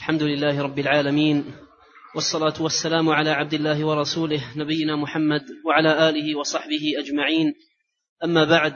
الحمد لله رب العالمين، والصلاة والسلام على عبد الله ورسوله نبينا محمد وعلى آله وصحبه أجمعين. أما بعد،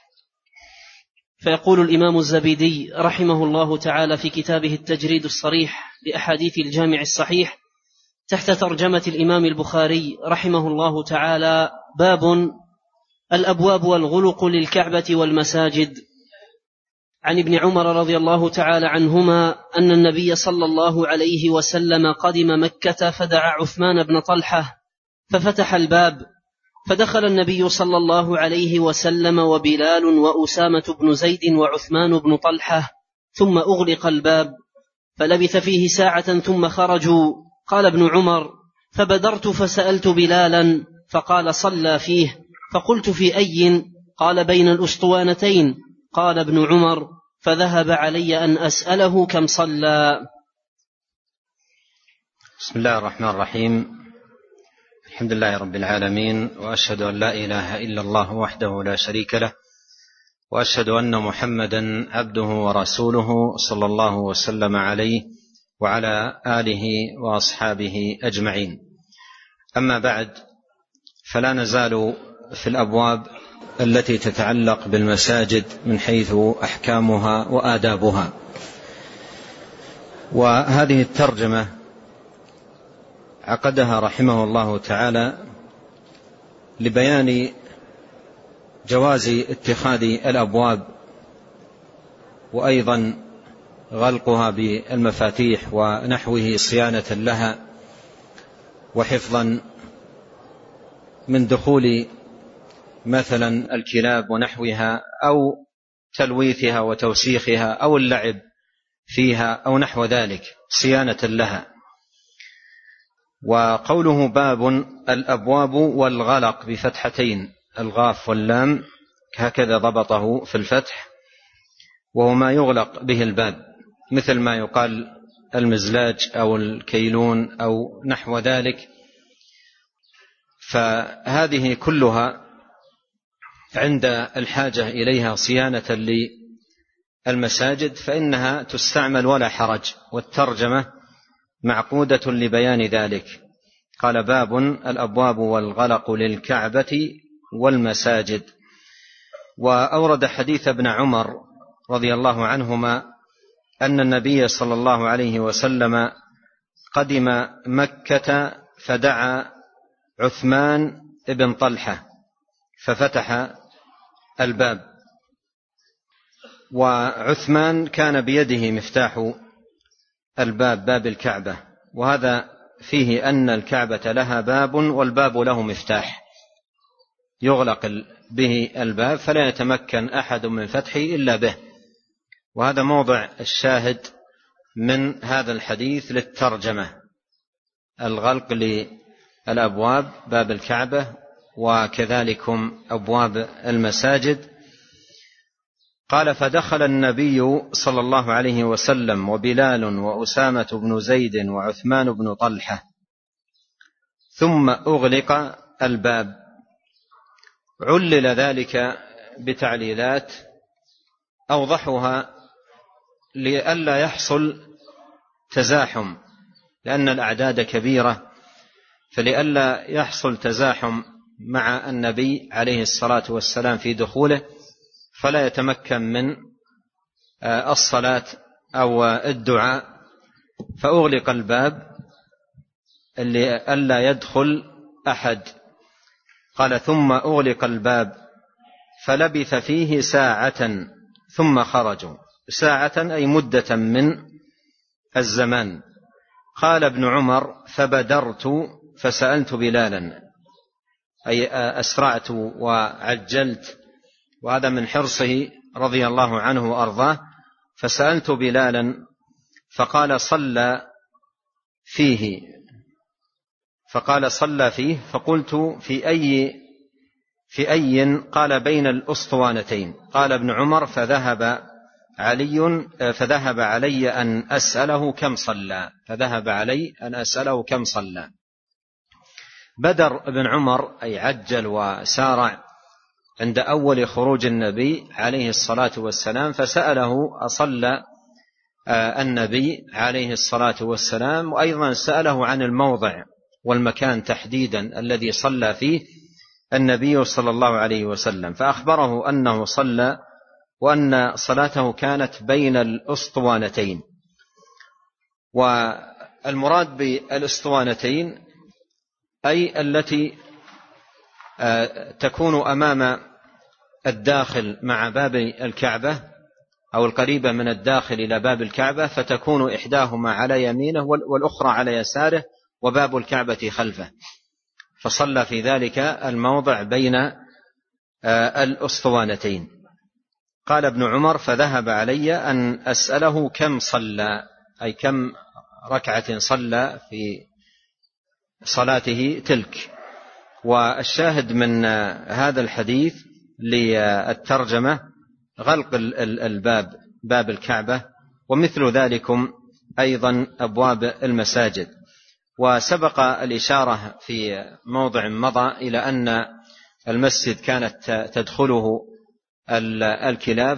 فيقول الإمام الزبيدي رحمه الله تعالى في كتابه التجريد الصريح لأحاديث الجامع الصحيح تحت ترجمة الإمام البخاري رحمه الله تعالى: باب الأبواب والغلق للكعبة والمساجد. عن ابن عمر رضي الله تعالى عنهما أن النبي صلى الله عليه وسلم قدم مكة فدعا عثمان بن طلحة ففتح الباب، فدخل النبي صلى الله عليه وسلم وبلال وأسامة بن زيد وعثمان بن طلحة، ثم أغلق الباب فلبث فيه ساعة ثم خرجوا. قال ابن عمر: فبدرت فسألت بلالا فقال: صلى فيه. فقلت: في أي؟ قال: بين الأسطوانتين. قال ابن عمر: فذهب علي أن أسأله كم صلى. بسم الله الرحمن الرحيم. الحمد لله رب العالمين، وأشهد أن لا إله إلا الله وحده لا شريك له، وأشهد أن محمدا عبده ورسوله صلى الله وسلم عليه وعلى آله وأصحابه أجمعين. أما بعد، فلا نزال في الأبواب التي تتعلق بالمساجد من حيث أحكامها وآدابها. وهذه الترجمة عقدها رحمه الله تعالى لبيان جواز اتخاذ الأبواب، وأيضا غلقها بالمفاتيح ونحوه صيانة لها وحفظا من دخول مثلا الكلاب ونحوها، أو تلويثها وتوسيخها، أو اللعب فيها، أو نحو ذلك، صيانة لها. وقوله باب الأبواب والغلق بفتحتين الغاف واللام، هكذا ضبطه في الفتح، وهو ما يغلق به الباب، مثل ما يقال المزلاج أو الكيلون أو نحو ذلك. فهذه كلها عند الحاجة إليها صيانة للمساجد فإنها تستعمل ولا حرج، والترجمة معقودة لبيان ذلك. قال: باب الأبواب والغلق للكعبة والمساجد. وأورد حديث ابن عمر رضي الله عنهما أن النبي صلى الله عليه وسلم قدم مكة فدعا عثمان بن طلحة ففتح الباب، وعثمان كان بيده مفتاح الباب، باب الكعبة، وهذا فيه أن الكعبة لها باب والباب له مفتاح يغلق به الباب فلا يتمكن أحد من فتحه إلا به. وهذا موضع الشاهد من هذا الحديث للترجمة: الغلق للأبواب، باب الكعبة، وكذلكم أبواب المساجد. قال: فدخل النبي صلى الله عليه وسلم وبلال وأسامة بن زيد وعثمان بن طلحة، ثم أغلق الباب. علل ذلك بتعليلات أوضحها لئلا يحصل تزاحم، لأن الأعداد كبيرة، فلئلا يحصل تزاحم مع النبي عليه الصلاة والسلام في دخوله فلا يتمكن من الصلاة أو الدعاء، فأغلق الباب لئلا يدخل أحد. قال: ثم أغلق الباب فلبث فيه ساعة ثم خرجوا. ساعة أي مدة من الزمان. قال ابن عمر: فبدرت فسألت بلالا، أي أسرعت وعجلت، وهذا من حرصه رضي الله عنه وأرضاه. فسألت بلالا فقال: صلى فيه. فقلت: في أي؟ قال: بين الأسطوانتين. قال ابن عمر: فذهب علي أن أسأله كم صلى. بدر ابن عمر أي عجل وسارع عند أول خروج النبي عليه الصلاة والسلام، فسأله: أصلى النبي عليه الصلاة والسلام، وأيضا سأله عن الموضع والمكان تحديدا الذي صلى فيه النبي صلى الله عليه وسلم، فأخبره أنه صلى وأن صلاته كانت بين الأسطوانتين. والمراد بالأسطوانتين أي التي تكون أمام الداخل مع باب الكعبة أو القريبة من الداخل إلى باب الكعبة، فتكون إحداهما على يمينه والأخرى على يساره وباب الكعبة خلفه، فصلى في ذلك الموضع بين الأسطوانتين. قال ابن عمر: فذهب علي أن أسأله كم صلى، أي كم ركعة صلى في صلاته تلك. والشاهد من هذا الحديث للترجمة غلق الباب، باب الكعبة، ومثل ذلكم أيضا أبواب المساجد. وسبق الإشارة في موضع مضى إلى أن المسجد كانت تدخله الكلاب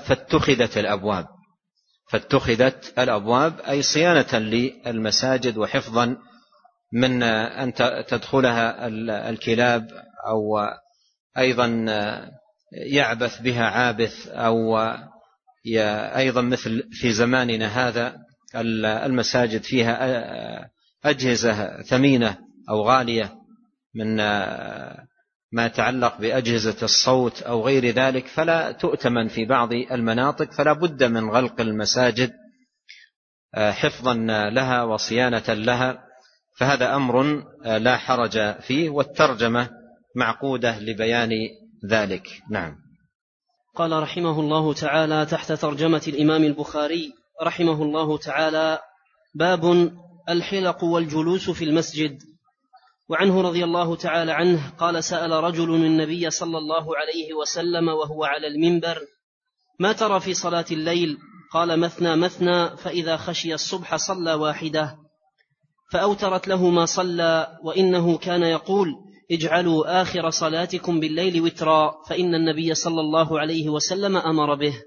فاتخذت الأبواب أي صيانة للمساجد وحفظا من أن تدخلها الكلاب، أو أيضا يعبث بها عابث، أو أيضا مثل في زماننا هذا المساجد فيها أجهزة ثمينة أو غالية من ما يتعلق بأجهزة الصوت أو غير ذلك، فلا تؤتمن في بعض المناطق، فلا بد من غلق المساجد حفظا لها وصيانة لها، فهذا أمر لا حرج فيه، والترجمة معقودة لبيان ذلك. نعم. قال رحمه الله تعالى تحت ترجمة الإمام البخاري رحمه الله تعالى: باب الحلق والجلوس في المسجد. وعنه رضي الله تعالى عنه قال: سأل رجل النبي صلى الله عليه وسلم وهو على المنبر: ما ترى في صلاة الليل؟ قال: مثنى مثنى، فإذا خشي الصبح صلى واحدة، فأوترت له ما صلى، وإنه كان يقول: اجعلوا آخر صلاتكم بالليل وترا، فإن النبي صلى الله عليه وسلم أمر به.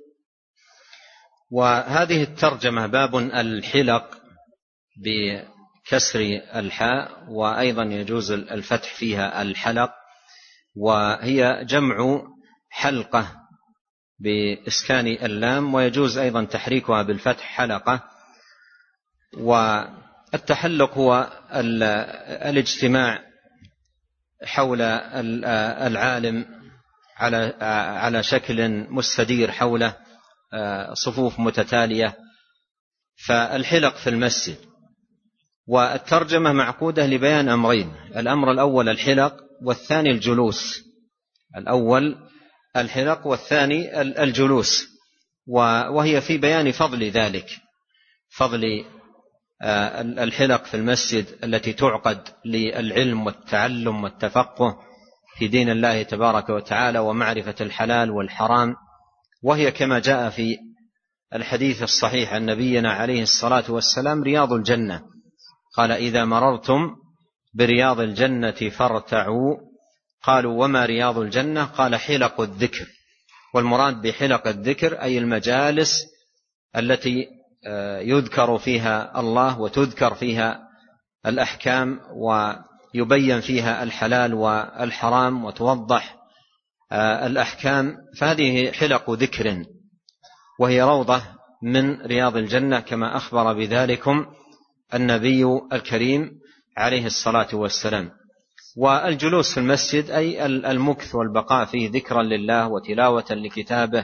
وهذه الترجمة باب الحلق بكسر الحاء، وأيضا يجوز الفتح فيها الحلق، وهي جمع حلقة بإسكان اللام، ويجوز أيضا تحريكها بالفتح حلقة. والتحلق هو الاجتماع حول العالم على شكل مستدير حوله صفوف متتالية، فالحلق في المسجد. والترجمة معقودة لبيان أمرين: الأمر الأول الحلق، والثاني الجلوس. الأول الحلق والثاني الجلوس، وهي في بيان فضل ذلك، فضل الحلق في المسجد التي تعقد للعلم والتعلم والتفقه في دين الله تبارك وتعالى ومعرفة الحلال والحرام. وهي كما جاء في الحديث الصحيح عن نبينا عليه الصلاة والسلام رياض الجنة. قال: إذا مررتم برياض الجنة فارتعوا. قالوا: وما رياض الجنة؟ قال: حلق الذكر. والمراد بحلق الذكر أي المجالس التي يذكر فيها الله وتذكر فيها الأحكام ويبين فيها الحلال والحرام وتوضح الأحكام، فهذه حلق ذكر، وهي روضة من رياض الجنة كما أخبر بذلكم النبي الكريم عليه الصلاة والسلام. والجلوس في المسجد أي المكث والبقاء فيه ذكرا لله وتلاوة لكتابه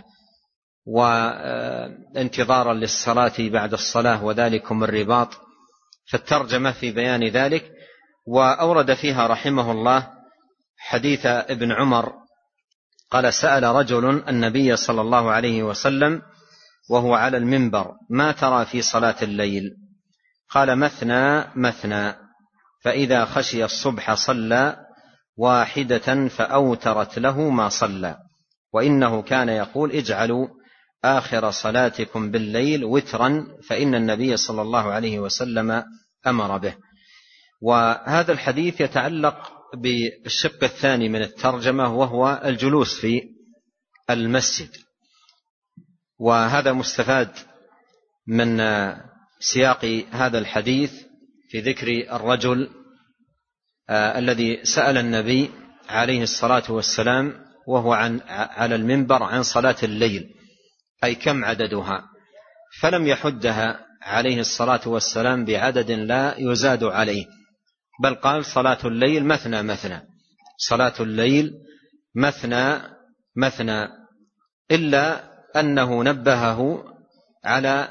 وانتظارا للصلاة بعد الصلاة، وذلكم الرباط. فالترجمة في بيان ذلك. وأورد فيها رحمه الله حديث ابن عمر قال: سأل رجل النبي صلى الله عليه وسلم وهو على المنبر: ما ترى في صلاة الليل؟ قال: مثنى مثنى، فإذا خشي الصبح صلى واحدة، فأوترت له ما صلى، وإنه كان يقول: اجعلوا آخر صلاتكم بالليل وترا، فإن النبي صلى الله عليه وسلم أمر به. وهذا الحديث يتعلق بالشق الثاني من الترجمة، وهو الجلوس في المسجد. وهذا مستفاد من سياق هذا الحديث في ذكر الرجل الذي سأل النبي عليه الصلاة والسلام وهو على المنبر عن صلاة الليل، أي كم عددها، فلم يحدها عليه الصلاة والسلام بعدد لا يزاد عليه، بل قال صلاة الليل مثنى مثنى، صلاة الليل مثنى مثنى، إلا أنه نبهه على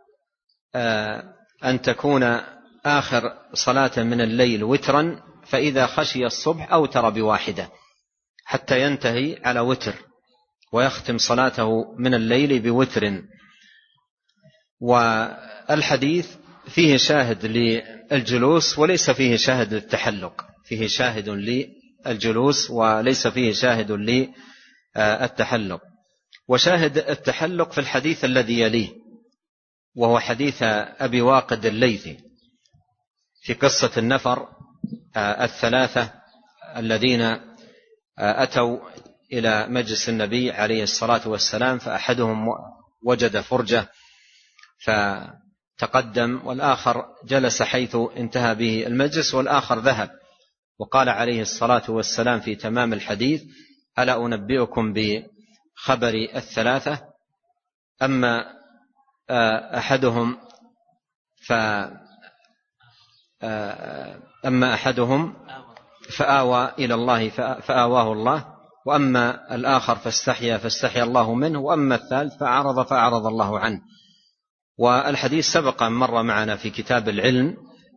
أن تكون آخر صلاة من الليل وترا، فإذا خشي الصبح أوتر بواحدة حتى ينتهي على وتر ويختم صلاته من الليل بوتر. والحديث فيه شاهد للجلوس وليس فيه شاهد للتحلق، فيه شاهد للجلوس وليس فيه شاهد للتحلق. وشاهد التحلق في الحديث الذي يليه، وهو حديث أبي واقد الليثي في قصة النفر الثلاثة الذين أتوا إلى مجلس النبي عليه الصلاة والسلام، فأحدهم وجد فرجة فتقدم، والآخر جلس حيث انتهى به المجلس، والآخر ذهب، وقال عليه الصلاة والسلام في تمام الحديث: ألا أنبئكم بخبر الثلاثة؟ أما أحدهم فآوى إلى الله فآواه الله، وأما الآخر فاستحيا الله منه، وأما الثالث فأعرض الله عنه. والحديث سبق مر معنا في كتاب العلم،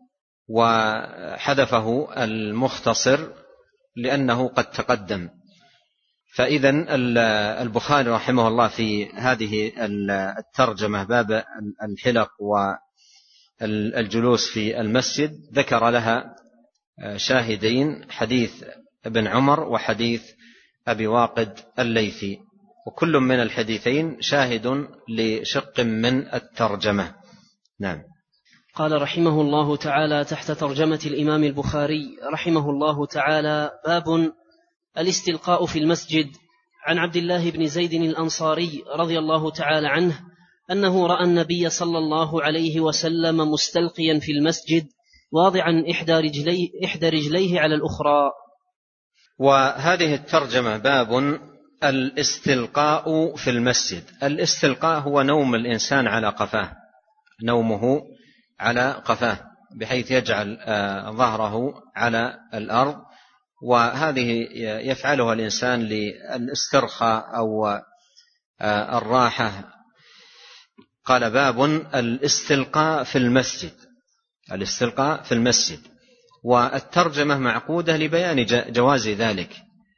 وحذفه المختصر لأنه قد تقدم. فإذن البخاري رحمه الله في هذه الترجمة باب الحلق والجلوس في المسجد ذكر لها شاهدين: حديث ابن عمر وحديث أبي واقد الليثي، وكل من الحديثين شاهد لشق من الترجمة. نعم. قال رحمه الله تعالى تحت ترجمة الإمام البخاري رحمه الله تعالى: باب الاستلقاء في المسجد. عن عبد الله بن زيد الأنصاري رضي الله تعالى عنه أنه رأى النبي صلى الله عليه وسلم مستلقيا في المسجد واضعا إحدى رجليه على الأخرى. وهذه الترجمة باب الاستلقاء في المسجد. الاستلقاء هو نوم الإنسان على قفاه، نومه على قفاه بحيث يجعل ظهره على الأرض، وهذه يفعلها الإنسان للاسترخاء أو الراحة. قال: باب الاستلقاء في المسجد، الاستلقاء في المسجد. والترجمة معقودة لبيان جواز ذلك،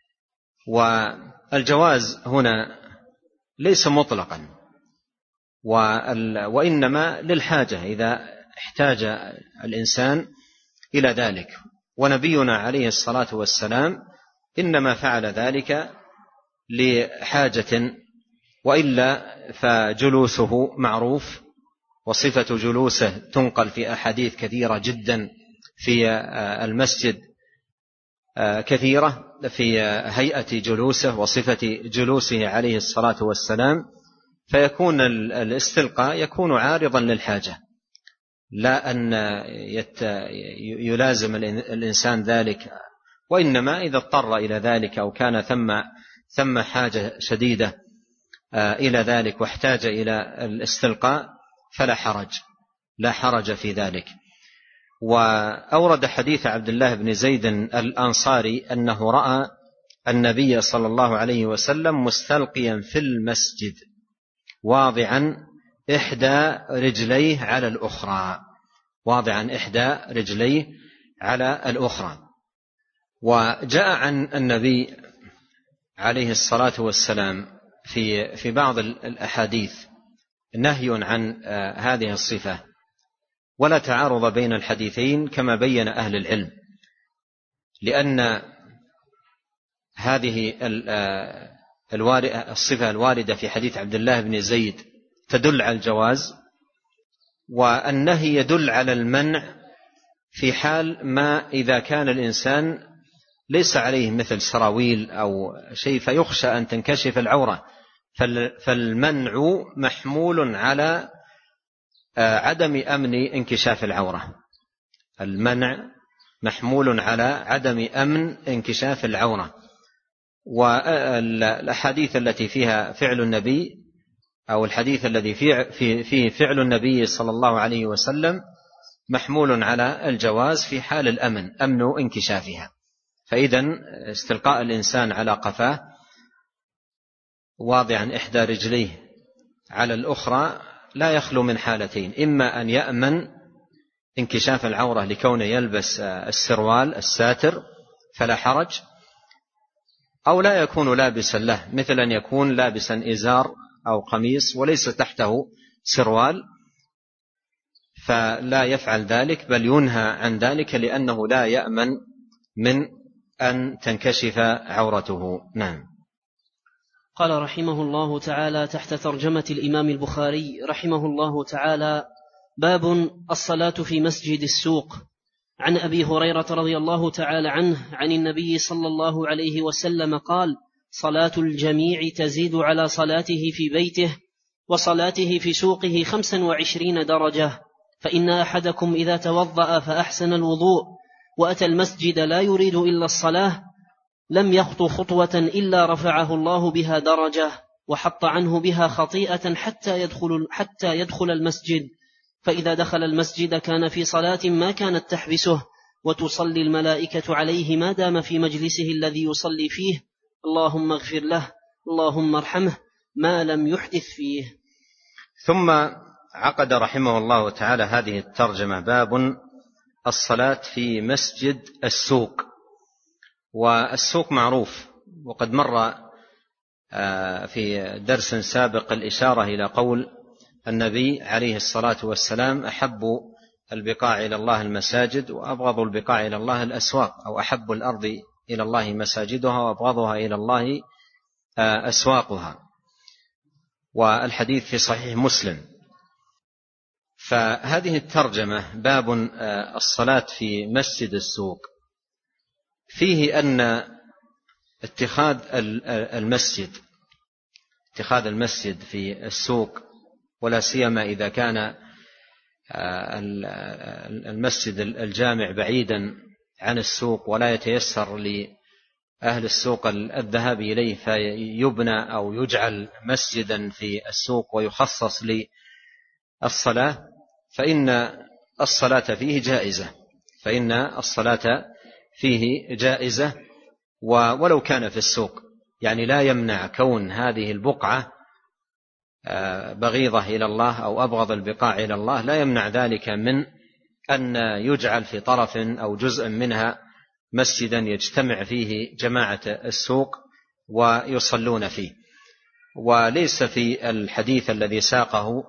والجواز هنا ليس مطلقا، وإنما للحاجة إذا احتاج الإنسان إلى ذلك. ونبينا عليه الصلاة والسلام إنما فعل ذلك لحاجة، وإلا فجلوسه معروف، وصفة جلوسه تنقل في أحاديث كثيرة جدا في المسجد، كثيرة في هيئة جلوسه وصفة جلوسه عليه الصلاة والسلام، فيكون الاستلقاء يكون عارضا للحاجة، لا أن يلازم الإنسان ذلك، وإنما إذا اضطر إلى ذلك أو كان ثم حاجة شديدة إلى ذلك واحتاج إلى الاستلقاء فلا حرج، لا حرج في ذلك. وأورد حديث عبد الله بن زيد الأنصاري أنه رأى النبي صلى الله عليه وسلم مستلقيا في المسجد واضعا إحدى رجليه على الأخرى، واضعا إحدى رجليه على الأخرى. وجاء عن النبي عليه الصلاة والسلام في بعض الأحاديث نهي عن هذه الصفة، ولا تعارض بين الحديثين كما بين أهل العلم، لأن هذه الصفة الواردة في حديث عبد الله بن زيد تدل على الجواز، والنهي يدل على المنع في حال ما إذا كان الإنسان ليس عليه مثل سراويل أو شيء فيخشى أن تنكشف العورة، فالمنع محمول على عدم أمن انكشاف العورة. المنع محمول على عدم أمن انكشاف العورة. والأحاديث التي فيها فعل النبي أو الحديث الذي فيه فعل النبي صلى الله عليه وسلم محمول على الجواز في حال الأمن، أمن انكشافها. فإذن استلقاء الإنسان على قفاه واضعا إحدى رجليه على الأخرى لا يخلو من حالتين: إما أن يأمن انكشاف العورة لكونه يلبس السروال الساتر فلا حرج، أو لا يكون لابسا له، مثل أن يكون لابسا إزار أو قميص وليس تحته سروال، فلا يفعل ذلك بل ينهى عن ذلك لأنه لا يأمن من أن تنكشف عورته. نعم. قال رحمه الله تعالى تحت ترجمة الإمام البخاري رحمه الله تعالى: باب الصلاة في مسجد السوق. عن أبي هريرة رضي الله تعالى عنه عن النبي صلى الله عليه وسلم قال: صلاة الجميع تزيد على صلاته في بيته وصلاته في سوقه 25 درجة، فإن أحدكم إذا توضأ فأحسن الوضوء وأتى المسجد لا يريد إلا الصلاة لم يخط خطوة إلا رفعه الله بها درجة وحط عنه بها خطيئة حتى يدخل المسجد، فإذا دخل المسجد كان في صلاة ما كانت تحبسه، وتصلي الملائكة عليه ما دام في مجلسه الذي يصلي فيه: اللهم اغفر له اللهم ارحمه ما لم يحدث فيه. ثم عقد رحمه الله تعالى هذه الترجمة: باب الصلاة في مسجد السوق. والسوق معروف، وقد مر في درس سابق الإشارة إلى قول النبي عليه الصلاة والسلام: أحب البقاع إلى الله المساجد وأبغض البقاع إلى الله الأسواق، أو أحب الأرض إلى الله مساجدها وأبغضها إلى الله أسواقها. والحديث في صحيح مسلم. فهذه الترجمة باب الصلاة في مسجد السوق فيه أن اتخاذ المسجد في السوق، ولا سيما إذا كان المسجد الجامع بعيدا عن السوق ولا يتيسر لأهل السوق الذهاب إليه، فيبنى أو يجعل مسجدا في السوق ويخصص للصلاة، فإن الصلاة فيه جائزة ولو كان في السوق. يعني لا يمنع كون هذه البقعة بغيضة إلى الله أو أبغض البقاع إلى الله، لا يمنع ذلك من أن يجعل في طرف أو جزء منها مسجدا يجتمع فيه جماعة السوق ويصلون فيه. وليس في الحديث الذي ساقه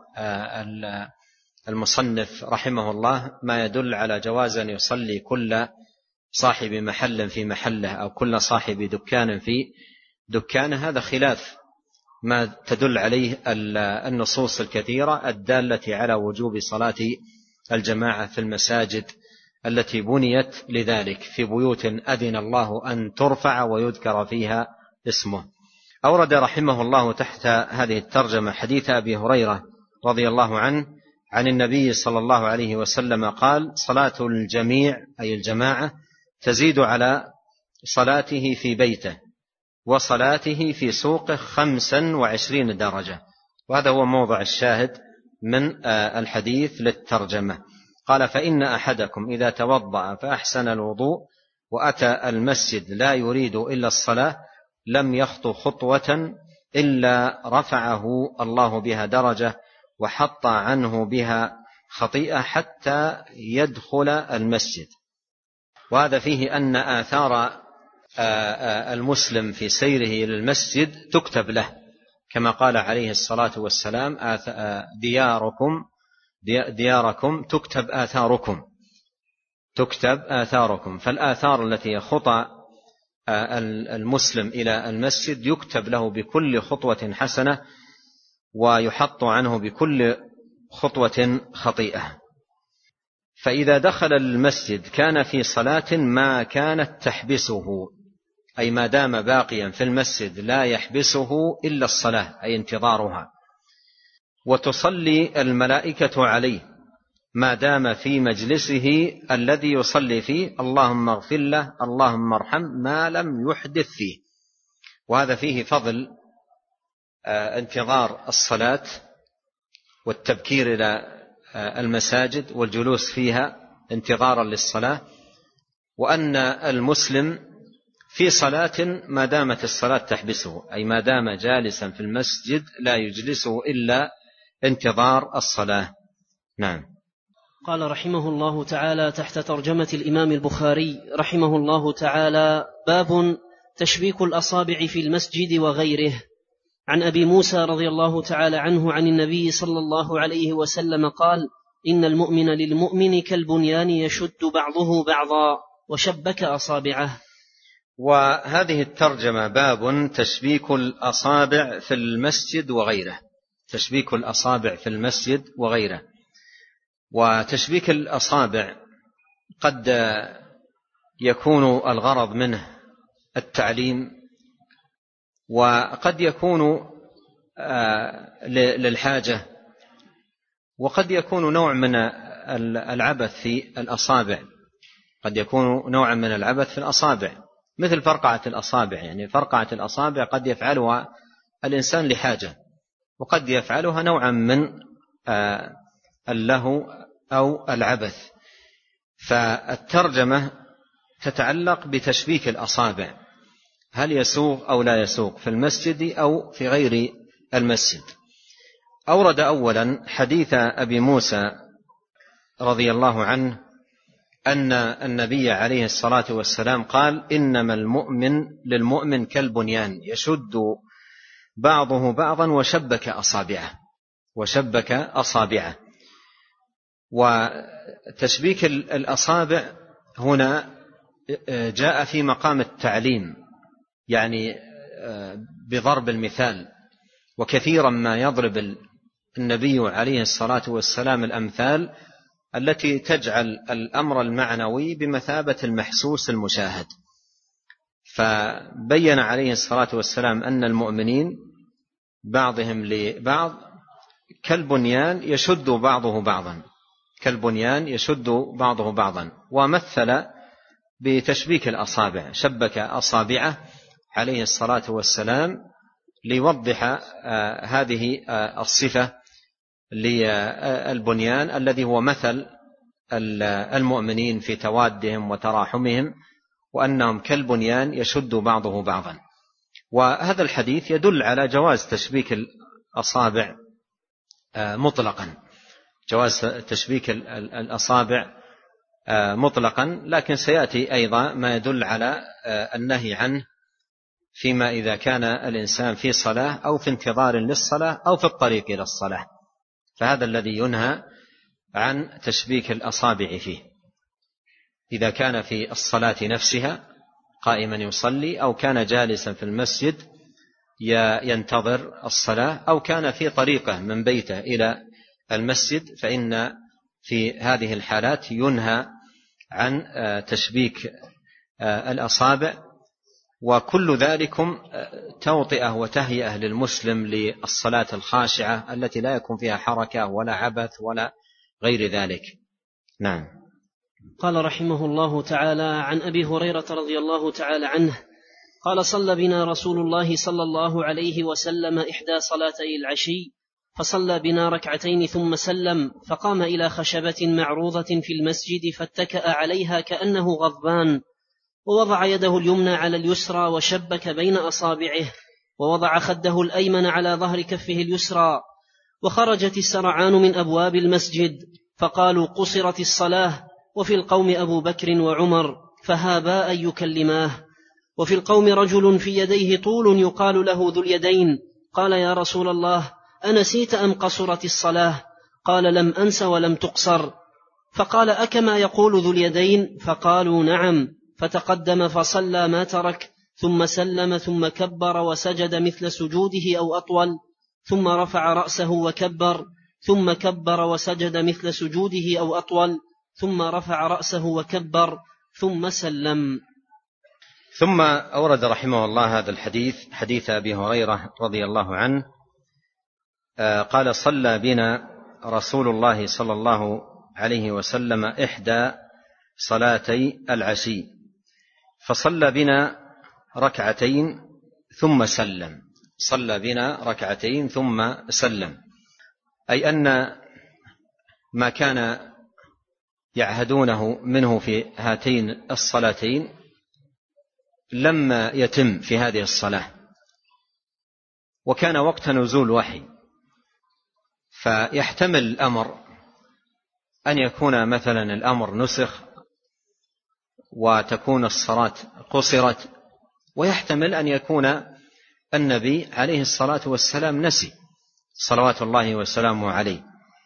المصنف رحمه الله ما يدل على جواز أن يصلي كل صاحب محل في محله أو كل صاحب دكان في دكانه. هذا خلاف ما تدل عليه النصوص الكثيرة الدالة على وجوب صلاة الجماعة في المساجد التي بنيت لذلك، في بيوت أذن الله أن ترفع ويذكر فيها اسمه. أورد رحمه الله تحت هذه الترجمة حديث أبي هريرة رضي الله عنه عن النبي صلى الله عليه وسلم قال: صلاة الجميع أي الجماعة تزيد على صلاته في بيته وصلاته في سوقه 25 درجة. وهذا هو موضع الشاهد من الحديث للترجمة. قال: فإن أحدكم إذا توضأ فأحسن الوضوء وأتى المسجد لا يريد إلا الصلاة لم يخطو خطوة إلا رفعه الله بها درجة وحط عنه بها خطيئة حتى يدخل المسجد. وهذا فيه أن آثار المسلم في سيره إلى المسجد تكتب له، كما قال عليه الصلاة والسلام: دياركم تكتب آثاركم. فالآثار التي يخطى المسلم إلى المسجد يكتب له بكل خطوة حسنة ويحط عنه بكل خطوة خطيئة. فإذا دخل المسجد كان في صلاة ما كانت تحبسه، أي ما دام باقيا في المسجد لا يحبسه إلا الصلاة، أي انتظارها. وتصلي الملائكة عليه ما دام في مجلسه الذي يصلي فيه، اللهم اغفر له اللهم ارحم، ما لم يحدث فيه. وهذا فيه فضل انتظار الصلاة والتبكير إلى المساجد والجلوس فيها انتظارا للصلاة، وأن المسلم في صلاة ما دامت الصلاة تحبسه، أي ما دام جالسا في المسجد لا يجلسه إلا انتظار الصلاة. نعم. قال رحمه الله تعالى تحت ترجمة الإمام البخاري رحمه الله تعالى: باب تشبيك الأصابع في المسجد وغيره. عن أبي موسى رضي الله تعالى عنه عن النبي صلى الله عليه وسلم قال: إن المؤمن للمؤمن كالبنيان يشد بعضه بعضا، وشبك أصابعه. وهذه الترجمة باب تشبيك الأصابع في المسجد وغيره. تشبيك الأصابع في المسجد وغيره. وتشبيك الأصابع قد يكون الغرض منه التعليم، وقد يكون للحاجة، وقد يكون نوع من العبث في الأصابع. قد يكون نوعا من العبث في الأصابع، مثل فرقعة الأصابع. يعني فرقعة الأصابع قد يفعلها الإنسان لحاجة، وقد يفعلها نوعا من اللهو أو العبث. فالترجمة تتعلق بتشبيك الأصابع، هل يسوغ أو لا يسوغ في المسجد أو في غير المسجد. أورد أولا حديث أبي موسى رضي الله عنه أن النبي عليه الصلاة والسلام قال: إنما المؤمن للمؤمن كالبنيان يشد بعضه بعضا وشبك أصابعه. وتشبيك الأصابع هنا جاء في مقام التعليم، يعني بضرب المثال. وكثيرا ما يضرب النبي عليه الصلاة والسلام الأمثال التي تجعل الأمر المعنوي بمثابة المحسوس المشاهد. فبين عليه الصلاة والسلام أن المؤمنين بعضهم لبعض كالبنيان يشد بعضه بعضا، ومثل بتشبيك الأصابع، شبك أصابعه عليه الصلاة والسلام ليوضح هذه الصفة للبنيان الذي هو مثل المؤمنين في توادهم وتراحمهم، وأنهم كالبنيان يشد بعضه بعضا. وهذا الحديث يدل على جواز تشبيك الأصابع مطلقا، جواز تشبيك الأصابع مطلقا، لكن سيأتي أيضا ما يدل على النهي عنه فيما إذا كان الإنسان في صلاة أو في انتظار للصلاة أو في الطريق إلى الصلاة، فهذا الذي ينهى عن تشبيك الأصابع فيه. إذا كان في الصلاة نفسها قائما يصلي، أو كان جالسا في المسجد ينتظر الصلاة، أو كان في طريقه من بيته إلى المسجد، فإن في هذه الحالات ينهى عن تشبيك الأصابع. وكل ذلكم توطئة وتهيئة للمسلم للصلاة الخاشعة التي لا يكون فيها حركة ولا عبث ولا غير ذلك. نعم. قال رحمه الله تعالى: عن أبي هريرة رضي الله تعالى عنه قال: صلى بنا رسول الله صلى الله عليه وسلم إحدى صلاتي العشي، فصلى بنا ركعتين ثم سلم، فقام إلى خشبة معروضة في المسجد فاتكأ عليها كأنه غضبان، ووضع يده اليمنى على اليسرى وشبك بين أصابعه، ووضع خده الأيمن على ظهر كفه اليسرى. وخرجت السرعان من أبواب المسجد، فقالوا: قصرت الصلاة. وفي القوم أبو بكر وعمر فهابا أن يكلماه. وفي القوم رجل في يديه طول يقال له ذو اليدين، قال: يا رسول الله، أنسيت أم قصرت الصلاة؟ قال: لم أنس ولم تقصر. فقال: أكما يقول ذو اليدين؟ فقالوا: نعم. فتقدم فصلى ما ترك، ثم سلم، ثم كبر وسجد مثل سجوده أو أطول، ثم رفع رأسه وكبر، ثم كبر وسجد مثل سجوده أو أطول، ثم رفع رأسه وكبر، ثم سلم. ثم أورد رحمه الله هذا الحديث، حديث أبي هريرة رضي الله عنه، قال: صلى بنا رسول الله صلى الله عليه وسلم إحدى صلاتي العشي، فصلى بنا ركعتين ثم سلم. صلى بنا ركعتين ثم سلم، أي أن ما كان يعهدونه منه في هاتين الصلاتين لما يتم في هذه الصلاة، وكان وقت نزول وحي، فيحتمل الأمر أن يكون مثلا الأمر نسخ وتكون الصلاة قصرت، ويحتمل أن يكون النبي عليه الصلاة والسلام نسي صلوات الله وسلامه عليه،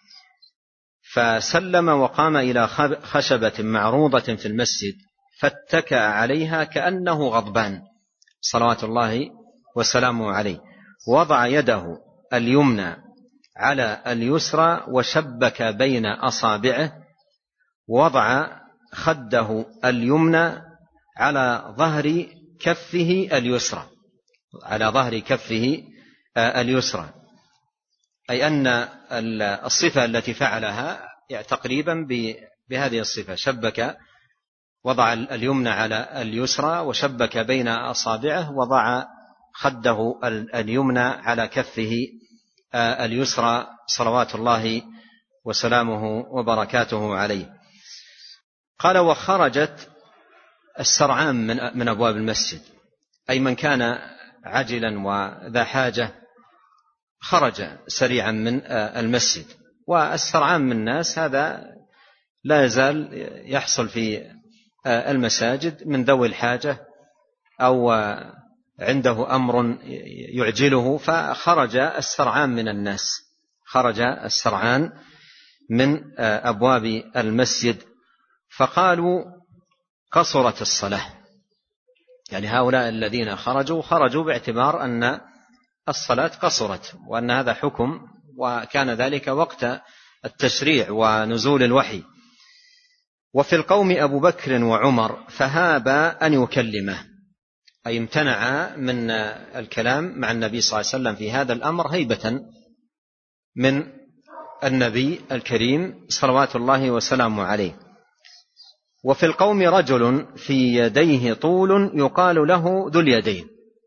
فسلم وقام إلى خشبة معروضة في المسجد فاتكأ عليها كأنه غضبان صلوات الله وسلامه عليه، وضع يده اليمنى على اليسرى وشبك بين أصابعه، ووضع خده اليمنى على ظهر كفه اليسرى، على ظهر كفه اليسرى، أي أن الصفة التي فعلها تقريبا بهذه الصفة، شبك، وضع اليمنى على اليسرى وشبك بين أصابعه، وضع خده اليمنى على كفه اليسرى صلوات الله وسلامه وبركاته عليه. قال: وخرجت السرعان من أبواب المسجد، أي من كان عجلا وذا حاجة خرج سريعا من المسجد. والسرعان من الناس هذا لا يزال يحصل في المساجد من ذوي الحاجة أو عنده أمر يعجله، فخرج السرعان من الناس، خرج السرعان من أبواب المسجد، فقالوا: قصرت الصلاة. يعني هؤلاء الذين خرجوا باعتبار أن الصلاة قصرت، وأن هذا حكم، وكان ذلك وقت التشريع ونزول الوحي. وفي القوم أبو بكر وعمر فهابا أن يكلمه، أي امتنع من الكلام مع النبي صلى الله عليه وسلم في هذا الأمر هيبة من النبي الكريم صلوات الله وسلامه عليه. وفي القوم رجل في يديه طول يقال له ذو اليدين،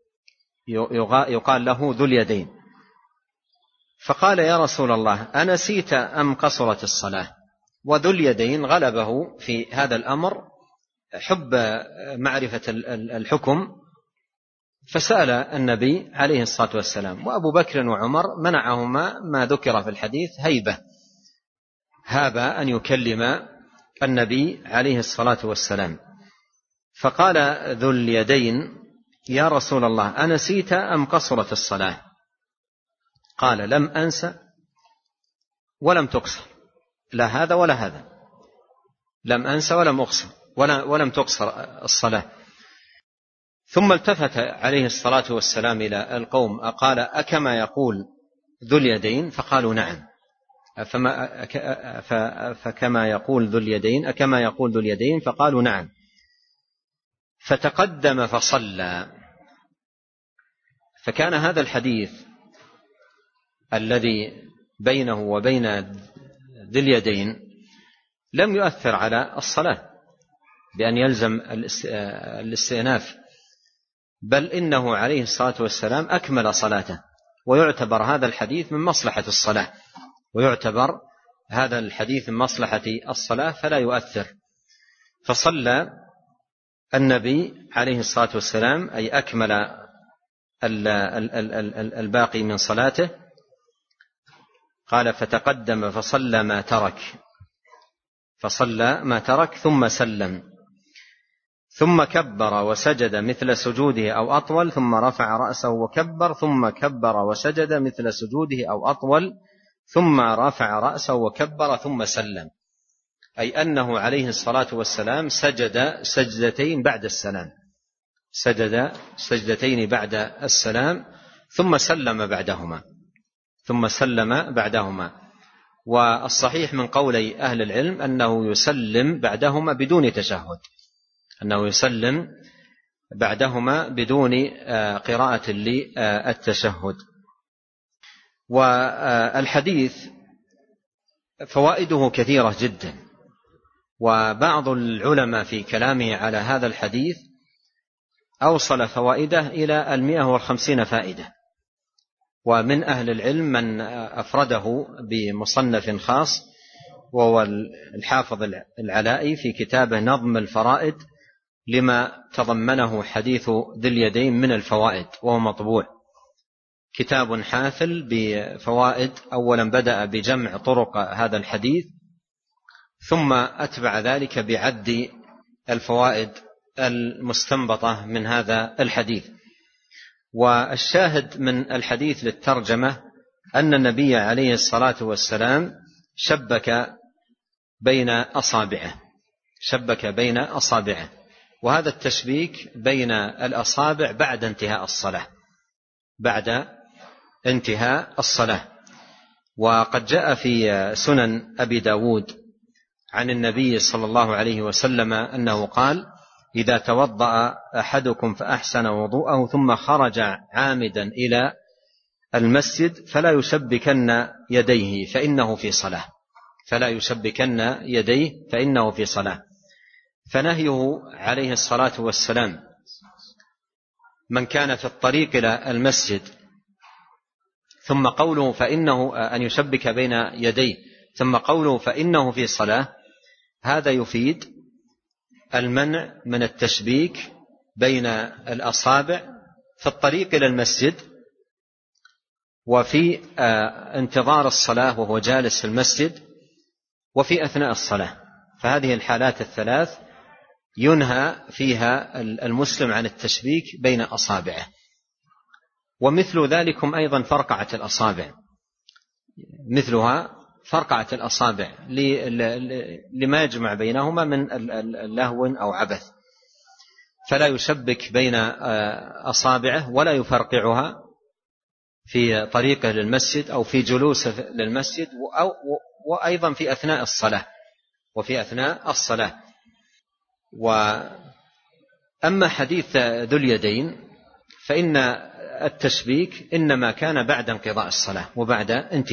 يقال له ذو اليدين، فقال: يا رسول الله أنسيت أم قصرت الصلاة؟ وذو اليدين غلبه في هذا الأمر حب معرفة الحكم، فسأل النبي عليه الصلاة والسلام. وأبو بكر وعمر منعهما ما ذكر في الحديث هيبة، هابا أن يكلم النبي عليه الصلاة والسلام. فقال ذو اليدين: يا رسول الله أنسيت أم قصرت الصلاة؟ قال: لم أنسى ولم تقصر، لا هذا ولا هذا، لم أنسى ولم أقصر ولم تقصر الصلاة. ثم التفت عليه الصلاة والسلام إلى القوم قال: أكما يقول ذو اليدين؟ فقالوا: نعم. فكما يقول ذو اليدين، أكما يقول ذو اليدين؟ فقالوا: نعم. فتقدم فصلى. فكان هذا الحديث الذي بينه وبين ذي اليدين لم يؤثر على الصلاة بأن يلزم الاستئناف، بل إنه عليه الصلاة والسلام أكمل صلاته، ويعتبر هذا الحديث من مصلحة الصلاة، ويعتبر هذا الحديث من مصلحة الصلاة فلا يؤثر. فصلى النبي عليه الصلاة والسلام، أي أكمل الباقي من صلاته. قال: فتقدم فصلى ما ترك، فصلى ما ترك ثم سلم، ثم كبر وسجد مثل سجوده أو أطول، ثم رفع رأسه وكبر، ثم كبر وسجد مثل سجوده أو أطول، ثم رفع رأسه وكبر ثم سلم، أي أنه عليه الصلاة والسلام سجد سجدتين بعد السلام، سجد سجدتين بعد السلام ثم سلم بعدهما. والصحيح من قولي أهل العلم أنه يسلم بعدهما بدون تشهد، أنه يسلم بعدهما بدون قراءة للتشهد. والحديث فوائده كثيرة جدا، وبعض العلماء في كلامه على هذا الحديث أوصل فوائده إلى 150 فائدة، ومن أهل العلم من أفرده بمصنف خاص، وهو الحافظ العلائي في كتابه نظم الفرائد لما تضمنه حديث ذي اليدين من الفوائد، وهو مطبوع، كتاب حافل بفوائد. أولا بدأ بجمع طرق هذا الحديث، ثم أتبع ذلك بعد الفوائد المستنبطة من هذا الحديث. والشاهد من الحديث للترجمة أن النبي عليه الصلاة والسلام شبك بين أصابعه، وهذا التشبيك بين الأصابع بعد انتهاء الصلاة. وقد جاء في سنن أبي داود عن النبي صلى الله عليه وسلم أنه قال: إذا توضأ أحدكم فأحسن وضوءه ثم خرج عامدا إلى المسجد فلا يشبكن يديه فإنه في صلاة. فنهيه عليه الصلاة والسلام من كان في الطريق إلى المسجد، ثم قوله فإنه أن يشبك بين يديه، ثم قوله فإنه في صلاة، هذا يفيد المنع من التشبيك بين الأصابع في الطريق إلى المسجد وفي انتظار الصلاة وهو جالس في المسجد وفي أثناء الصلاة. فهذه الحالات الثلاث ينهى فيها المسلم عن التشبيك بين أصابعه. ومثل ذلكم أيضا فرقعة الأصابع لما يجمع بينهما من اللهو أو عبث، فلا يشبك بين أصابعه ولا يفرقعها في طريقه للمسجد أو في جلوسه للمسجد، وأيضا في أثناء الصلاة. وأما حديث ذو اليدين فإن التشبيك إنما كان بعد انقضاء الصلاة وبعد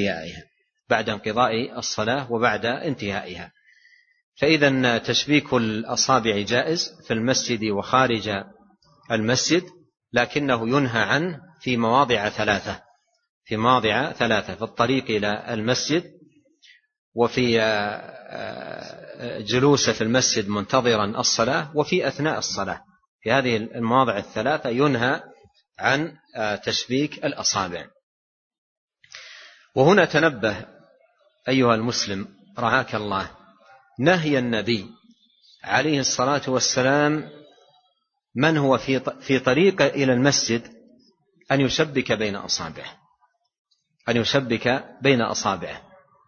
انتهائها. فإذا تشبيك الأصابع جائز في المسجد وخارج المسجد، لكنه ينهى عنه في مواضع ثلاثة: في الطريق إلى المسجد، وفي جلوسه في المسجد منتظرا الصلاة، وفي أثناء الصلاة. في هذه المواضع الثلاثة ينهى عن تشبيك الأصابع. وهنا تنبه أيها المسلم رعاك الله، نهي النبي عليه الصلاة والسلام من هو في طريق إلى المسجد أن يشبك بين أصابعه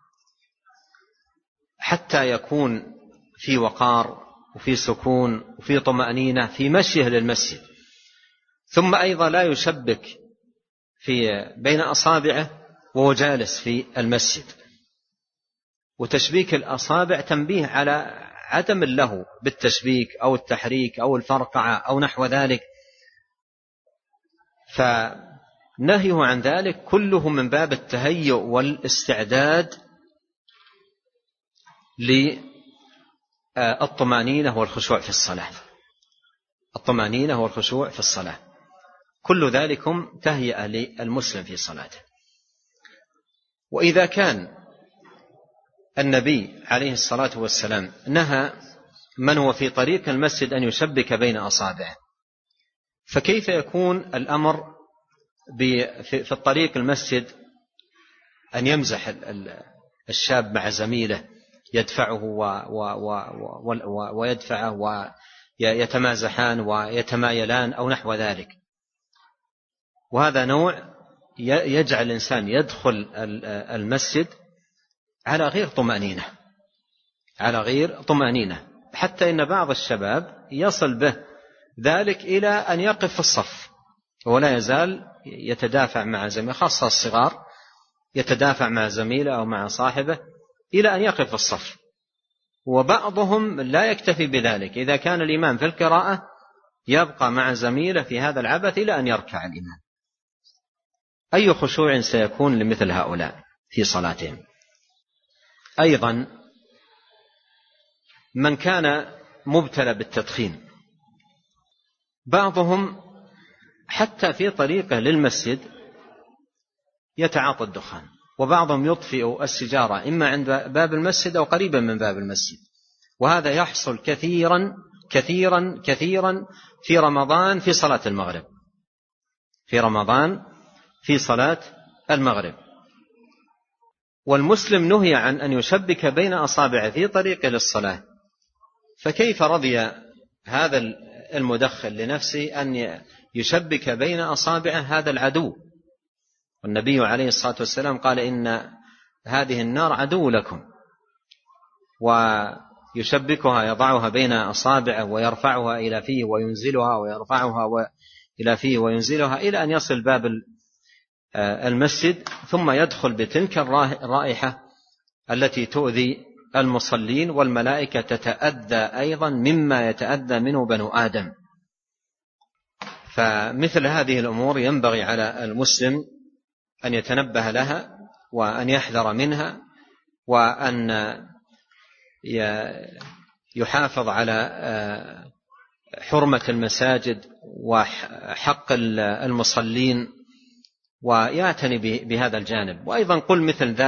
حتى يكون في وقار وفي سكون وفي طمأنينة في مشيه للمسجد. ثم أيضا لا يشبك بين أصابعه وهو جالس في المسجد. وتشبيك الأصابع تنبيه على عدم اللهو بالتشبيك أو التحريك أو الفرقعة أو نحو ذلك، فنهيه عن ذلك كله من باب التهيؤ والاستعداد للطمأنينة والخشوع في الصلاة. كل ذلكم تهيئة للمسلم في صلاته. وإذا كان النبي عليه الصلاة والسلام نهى من هو في طريق المسجد أن يشبك بين أصابعه، فكيف يكون الأمر في الطريق المسجد أن يمزح الشاب مع زميله، يدفعه ويدفعه ويتمازحان ويتمايلان أو نحو ذلك؟ وهذا نوع يجعل الإنسان يدخل المسجد على غير طمأنينة، حتى إن بعض الشباب يصل به ذلك إلى أن يقف في الصف ولا يزال يتدافع مع زميله، خاصة الصغار، يتدافع مع زميله أو مع صاحبه إلى أن يقف في الصف. وبعضهم لا يكتفي بذلك، إذا كان الإمام في القراءة يبقى مع زميله في هذا العبث إلى أن يركع الإمام. أي خشوع سيكون لمثل هؤلاء في صلاتهم؟ أيضا من كان مبتلى بالتدخين، بعضهم حتى في طريقه للمسجد يتعاطى الدخان، وبعضهم يطفئ السجارة إما عند باب المسجد أو قريبا من باب المسجد، وهذا يحصل كثيرا كثيرا كثيرا في رمضان في صلاة المغرب، في رمضان في صلاة المغرب. والمسلم نهي عن أن يشبك بين أصابعه في طريقه للصلاة، فكيف رضي هذا المدخن لنفسه أن يشبك بين أصابعه هذا العدو؟ والنبي عليه الصلاة والسلام قال إن هذه النار عدو لكم، ويشبكها يضعها بين أصابعه ويرفعها إلى فيه وينزلها ويرفعها إلى فيه وينزلها إلى أن يصل باب المسجد، ثم يدخل بتلك الرائحة التي تؤذي المصلين، والملائكة تتأذى أيضا مما يتأذى منه بنو آدم. فمثل هذه الأمور ينبغي على المسلم أن يتنبه لها وأن يحذر منها، وأن يحافظ يحافظ على حرمة المساجد وحق المصلين ويعتني بهذا الجانب. وأيضا قل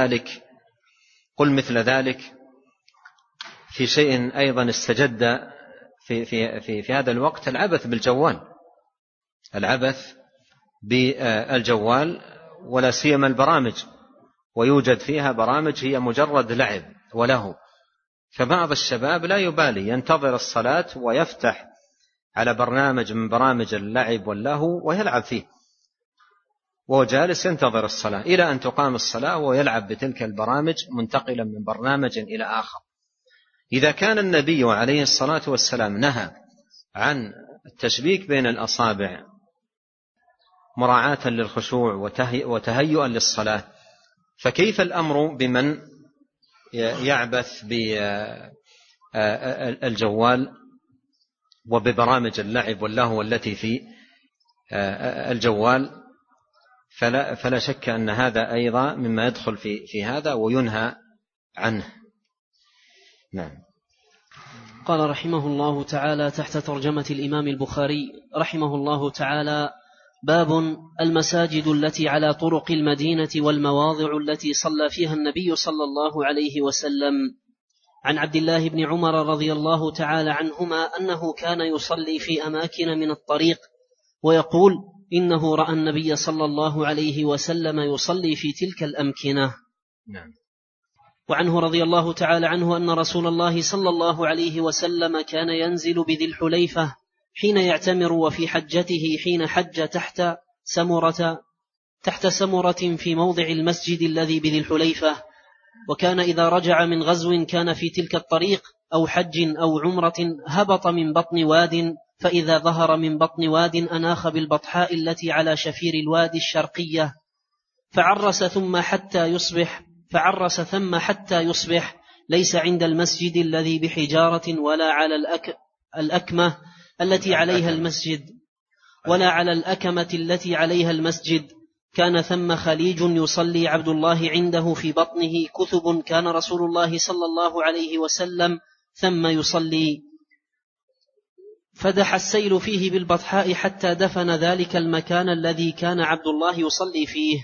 مثل ذلك في شيء أيضا استجد في هذا الوقت، العبث بالجوال، العبث بالجوال، ولا سيما البرامج، ويوجد فيها برامج هي مجرد لعب وله. فبعض الشباب لا يبالي، ينتظر الصلاة ويفتح على برنامج من برامج اللعب واللهو ويلعب فيه، وهو جالس ينتظر الصلاة إلى أن تقام الصلاة ويلعب بتلك البرامج منتقلا من برنامج إلى آخر. إذا كان النبي عليه الصلاة والسلام نهى عن التشبيك بين الأصابع مراعاة للخشوع وتهيئا للصلاة، فكيف الأمر بمن يعبث بالجوال وببرامج اللعب واللهو التي في الجوال؟ فلا شك أن هذا أيضا مما يدخل في هذا وينهى عنه. نعم. قال رحمه الله تعالى تحت ترجمة الإمام البخاري رحمه الله تعالى: باب المساجد التي على طرق المدينة والمواضع التي صلى فيها النبي صلى الله عليه وسلم. عن عبد الله بن عمر رضي الله تعالى عنهما أنه كان يصلي في أماكن من الطريق ويقول إنه رأى النبي صلى الله عليه وسلم يصلي في تلك الأمكنة. نعم. وعنه رضي الله تعالى عنه أن رسول الله صلى الله عليه وسلم كان ينزل بذي الحليفة حين يعتمر، وفي حجته حين حج تحت سمرة في موضع المسجد الذي بذي الحليفة. وكان إذا رجع من غزو كان في تلك الطريق أو حج أو عمرة هبط من بطن واد، فإذا ظهر من بطن واد أناخ بالبطحاء التي على شفير الوادي الشرقية، فعرس ثم حتى يصبح، ليس عند المسجد الذي بحجارة ولا على الأكمة التي عليها المسجد ولا على الأكمة التي عليها المسجد. كان ثم خليج يصلي عبد الله عنده في بطنه كثب، كان رسول الله صلى الله عليه وسلم ثم يصلي، فدح السيل فيه بالبطحاء حتى دفن ذلك المكان الذي كان عبد الله يصلي فيه.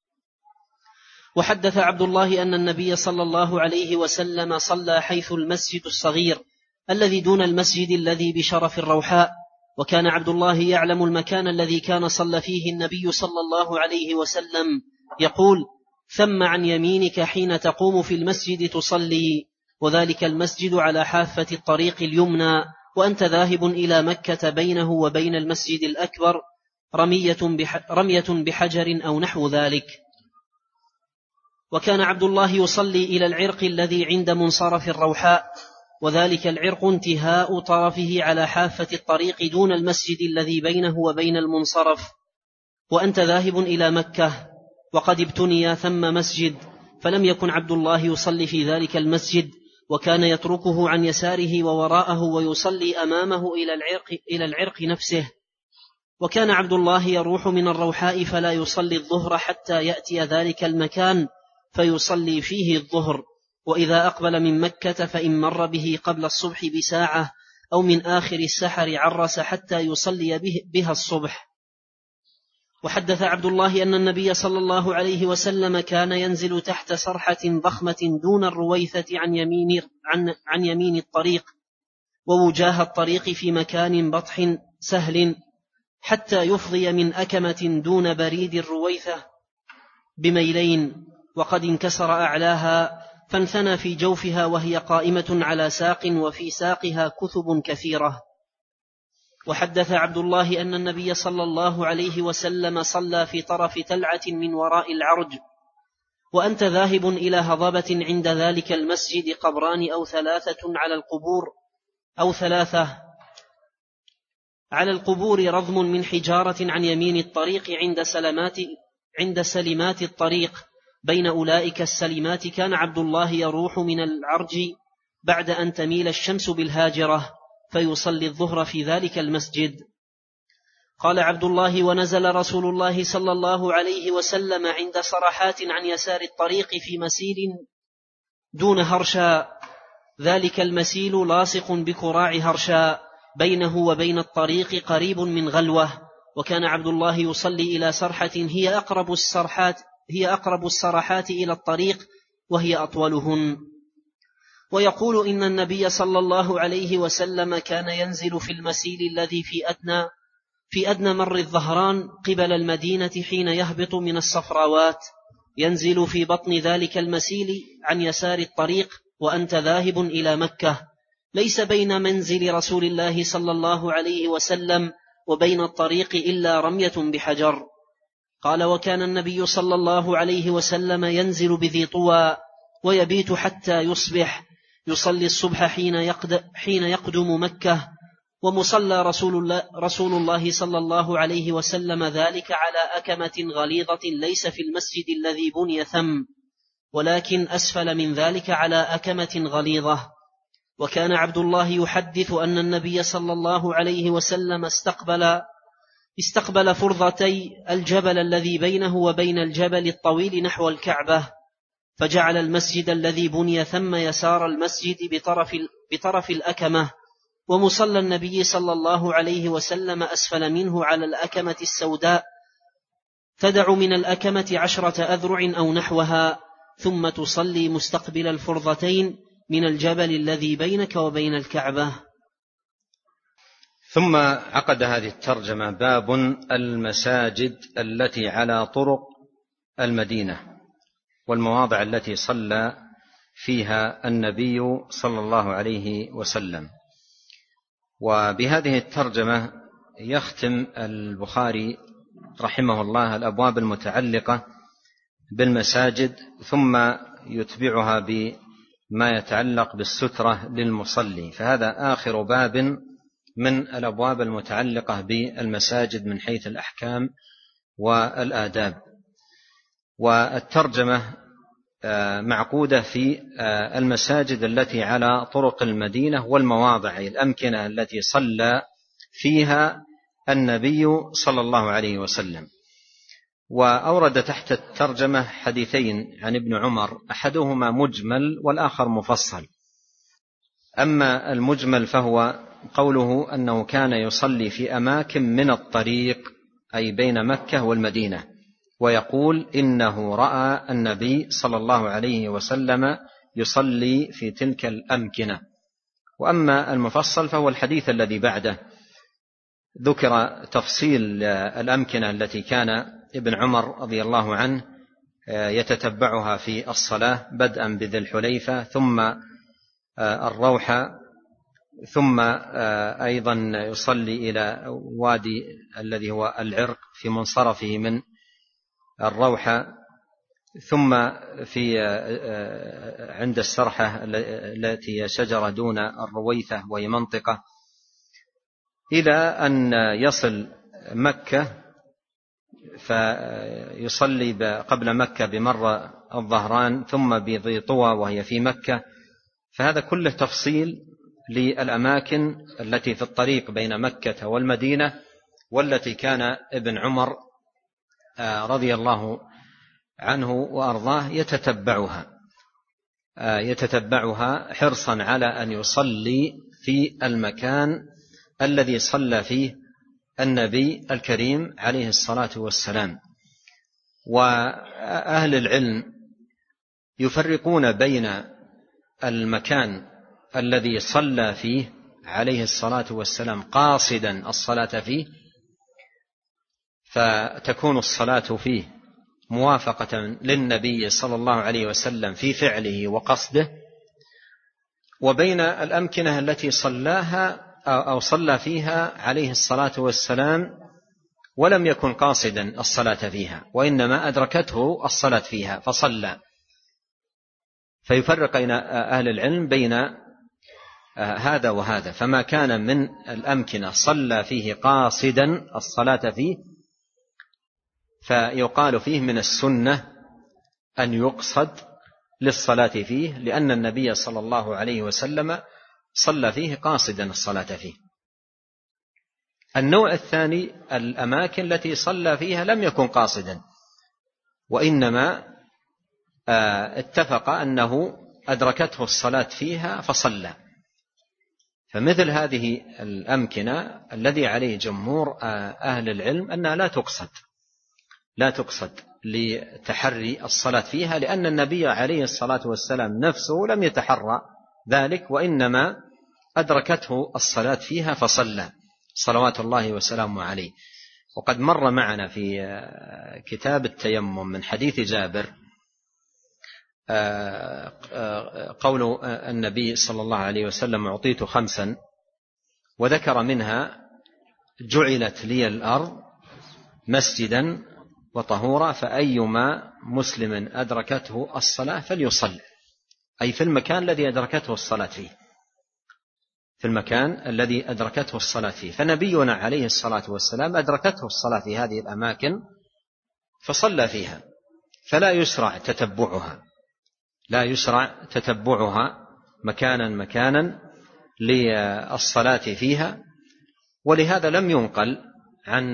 وحدث عبد الله أن النبي صلى الله عليه وسلم صلى حيث المسجد الصغير الذي دون المسجد الذي بشرف الروحاء، وكان عبد الله يعلم المكان الذي كان صلى فيه النبي صلى الله عليه وسلم، يقول: ثم عن يمينك حين تقوم في المسجد تصلي، وذلك المسجد على حافة الطريق اليمنى، وأنت ذاهب إلى مكة بينه وبين المسجد الأكبر رمية بحجر أو نحو ذلك. وكان عبد الله يصلي إلى العرق الذي عند منصرف الروحاء، وذلك العرق انتهاء طرفه على حافة الطريق دون المسجد الذي بينه وبين المنصرف، وأنت ذاهب إلى مكة، وقد ابتني ثم مسجد، فلم يكن عبد الله يصلي في ذلك المسجد، وكان يتركه عن يساره ووراءه ويصلي أمامه إلى العرق نفسه. وكان عبد الله يروح من الروحاء فلا يصلي الظهر حتى يأتي ذلك المكان فيصلي فيه الظهر، وإذا أقبل من مكة فإن مر به قبل الصبح بساعة أو من آخر السحر عرس حتى يصلي بها الصبح. وحدث عبد الله أن النبي صلى الله عليه وسلم كان ينزل تحت سرحة ضخمة دون الرويثة عن يمين الطريق ووجاه الطريق في مكان بطح سهل حتى يفضي من أكمة دون بريد الرويثة بميلين، وقد انكسر أعلاها فانثنى في جوفها وهي قائمة على ساق وفي ساقها كثب كثيرة. وحدث عبد الله أن النبي صلى الله عليه وسلم صلى في طرف تلعة من وراء العرج، وأنت ذاهب إلى هضبة عند ذلك المسجد قبران أو ثلاثة على القبور رضم من حجارة عن يمين الطريق عند سلمات الطريق. بين أولئك السلمات كان عبد الله يروح من العرج بعد أن تميل الشمس بالهاجرة فيصلي الظهر في ذلك المسجد. قال عبد الله: ونزل رسول الله صلى الله عليه وسلم عند صرحات عن يسار الطريق في مسيل دون هرشا، ذلك المسيل لاصق بكراع هرشا بينه وبين الطريق قريب من غلوة، وكان عبد الله يصلي إلى سرحة هي أقرب الصرحات إلى الطريق وهي أطولهن. ويقول إن النبي صلى الله عليه وسلم كان ينزل في المسيل الذي في أدنى مر الظهران قبل المدينة حين يهبط من الصفراوات، ينزل في بطن ذلك المسيل عن يسار الطريق وأنت ذاهب إلى مكة، ليس بين منزل رسول الله صلى الله عليه وسلم وبين الطريق إلا رمية بحجر. قال: وكان النبي صلى الله عليه وسلم ينزل بذي طوى ويبيت حتى يصبح، يصلي الصبح حين يقدم مكة، ومصلى رسول الله صلى الله عليه وسلم ذلك على أكمة غليظة ليس في المسجد الذي بني ثم، ولكن أسفل من ذلك على أكمة غليظة. وكان عبد الله يحدث أن النبي صلى الله عليه وسلم استقبل فرضتي الجبل الذي بينه وبين الجبل الطويل نحو الكعبة، فجعل المسجد الذي بني ثم يسار المسجد بطرف الأكمة، ومصلى النبي صلى الله عليه وسلم أسفل منه على الأكمة السوداء تدع من الأكمة 10 أذرع أو نحوها، ثم تصلي مستقبل الفرضتين من الجبل الذي بينك وبين الكعبة. ثم عقد هذه الترجمة: باب المساجد التي على طرق المدينة والمواضع التي صلى فيها النبي صلى الله عليه وسلم. وبهذه الترجمة يختم البخاري رحمه الله الأبواب المتعلقة بالمساجد، ثم يتبعها بما يتعلق بالسترة للمصلي، فهذا آخر باب من الأبواب المتعلقة بالمساجد من حيث الأحكام والآداب. والترجمة معقودة في المساجد التي على طرق المدينة والمواضع الأمكنة التي صلى فيها النبي صلى الله عليه وسلم. وأورد تحت الترجمة حديثين عن ابن عمر، أحدهما مجمل والآخر مفصل. أما المجمل فهو قوله أنه كان يصلي في أماكن من الطريق أي بين مكة والمدينة، ويقول إنه رأى النبي صلى الله عليه وسلم يصلي في تلك الأمكنة. وأما المفصل فهو الحديث الذي بعده، ذكر تفصيل الأمكنة التي كان ابن عمر رضي الله عنه يتتبعها في الصلاة، بدءا بذي الحليفة ثم الروحة، ثم أيضا يصلي إلى وادي الذي هو العرق في منصرفه من الروحة، ثم عند السرحة التي هي شجرة دون الرويثة وهي منطقة، إلى أن يصل مكة فيصلي قبل مكة بمر الظهران ثم بذي طوى وهي في مكة. فهذا كله تفصيل للأماكن التي في الطريق بين مكة والمدينة والتي كان ابن عمر رضي الله عنه وأرضاه يتتبعها حرصا على أن يصلي في المكان الذي صلى فيه النبي الكريم عليه الصلاة والسلام. وأهل العلم يفرقون بين المكان الذي صلى فيه عليه الصلاة والسلام قاصدا الصلاة فيه، فتكون الصلاة فيه موافقة للنبي صلى الله عليه وسلم في فعله وقصده، وبين الأمكنة التي صلاها أو صلى فيها عليه الصلاة والسلام ولم يكن قاصدا الصلاة فيها، وإنما أدركته الصلاة فيها فصلى. فيفرق أهل العلم بين هذا وهذا. فما كان من الأمكنة صلى فيه قاصدا الصلاة فيه فيقال فيه من السنة أن يقصد للصلاة فيه، لأن النبي صلى الله عليه وسلم صلى فيه قاصدا الصلاة فيه. النوع الثاني الأماكن التي صلى فيها لم يكن قاصدا، وإنما اتفق أنه أدركته الصلاة فيها فصلى. فمثل هذه الأمكنة الذي عليه جمهور أهل العلم أنها لا تقصد لتحري الصلاة فيها، لأن النبي عليه الصلاة والسلام نفسه لم يتحرى ذلك، وإنما أدركته الصلاة فيها فصلى صلوات الله وسلامه عليه. وقد مر معنا في كتاب التيمم من حديث جابر قول النبي صلى الله عليه وسلم: أعطيت 5، وذكر منها: جعلت لي الأرض مسجدا وطهورا، فأيما مسلم أدركته الصلاة فليصل. أي في المكان الذي أدركته الصلاة فيه، في المكان الذي أدركته الصلاة فيه. فنبينا عليه الصلاة والسلام أدركته الصلاة في هذه الأماكن فصلى فيها، فلا يشرع تتبعها مكانا للصلاة فيها. ولهذا لم ينقل عن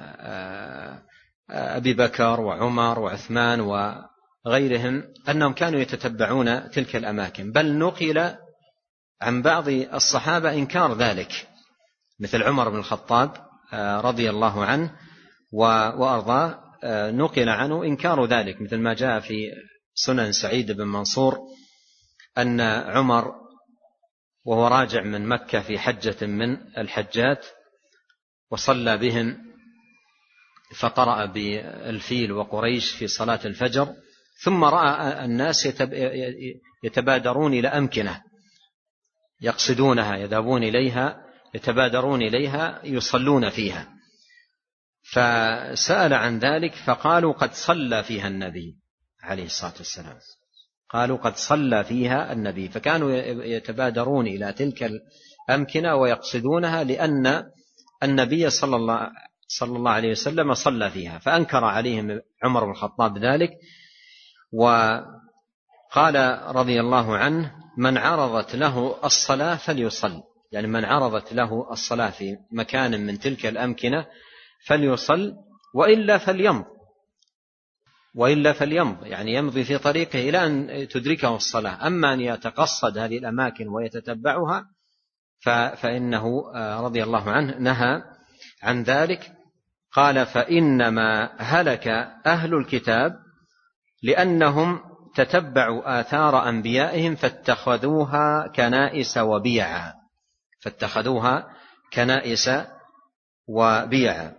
أبي بكر وعمر وعثمان وغيرهم أنهم كانوا يتتبعون تلك الأماكن، بل نقل عن بعض الصحابة إنكار ذلك، مثل عمر بن الخطاب رضي الله عنه وأرضاه، نقل عنه إنكار ذلك، مثل ما جاء في سنن سعيد بن منصور أن عمر وهو راجع من مكة في حجة من الحجات وصلى بهم، فقرأ بالفيل وقريش في صلاة الفجر، ثم رأى الناس يتبادرون إلى أمكنة يقصدونها، يذهبون إليها، يتبادرون إليها يصلون فيها، فسأل عن ذلك فقالوا: قد صلى فيها النبي عليه الصلاة والسلام. قالوا: قد صلى فيها النبي. فكانوا يتبادرون إلى تلك الأمكنة ويقصدونها، لأن النبي صلى الله عليه وسلم صلى فيها. فأنكر عليهم عمر بن الخطاب ذلك، وقال رضي الله عنه: من عرضت له الصلاة فليصل، يعني من عرضت له الصلاة في مكان من تلك الأمكنة فليصل، وإلا فليمض، يعني يمضي في طريقه إلى أن تدركه الصلاة. أما أن يتقصد هذه الأماكن ويتتبعها فإنه رضي الله عنه نهى عن ذلك. قال: فإنما هلك أهل الكتاب لأنهم تتبعوا آثار أنبيائهم فاتخذوها كنائس وبيعا.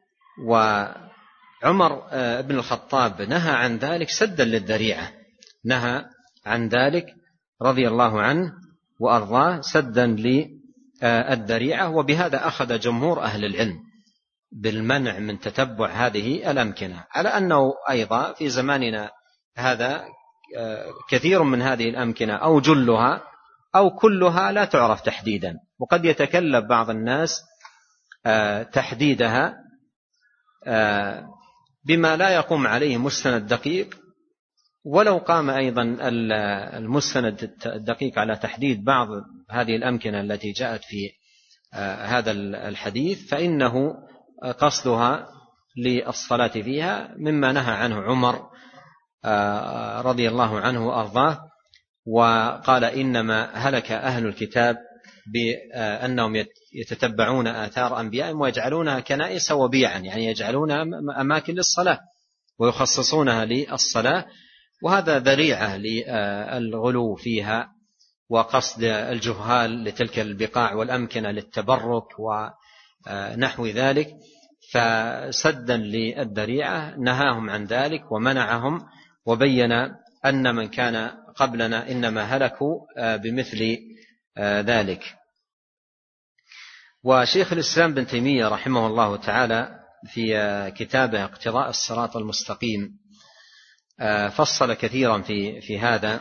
وعمر بن الخطاب نهى عن ذلك سدا للذريعة، نهى عن ذلك رضي الله عنه وأرضاه سدا للذريعة. وبهذا أخذ جمهور أهل العلم بالمنع من تتبع هذه الأمكنة، على أنه أيضا في زماننا هذا كثير من هذه الأمكنة أو جلها أو كلها لا تعرف تحديدا، وقد يتكلف بعض الناس تحديدها بما لا يقوم عليه مستند دقيق. ولو قام أيضا المستند الدقيق على تحديد بعض هذه الأمكنة التي جاءت في هذا الحديث، فإنه قصدها للصلاة فيها مما نهى عنه عمر رضي الله عنه وأرضاه، وقال إنما هلك أهل الكتاب بأنهم يتتبعون آثار أنبيائهم ويجعلونها كنائس وبيعا، يعني يجعلونها أماكن للصلاة ويخصصونها للصلاة، وهذا ذريعة للغلو فيها وقصد الجهال لتلك البقاع والأمكنة للتبرك ونحو ذلك. فسدا للذريعة نهاهم عن ذلك ومنعهم، وبين أن من كان قبلنا إنما هلكوا بمثل ذلك. وشيخ الإسلام بن تيمية رحمه الله تعالى في كتابه اقتضاء الصراط المستقيم فصل كثيرا في هذا،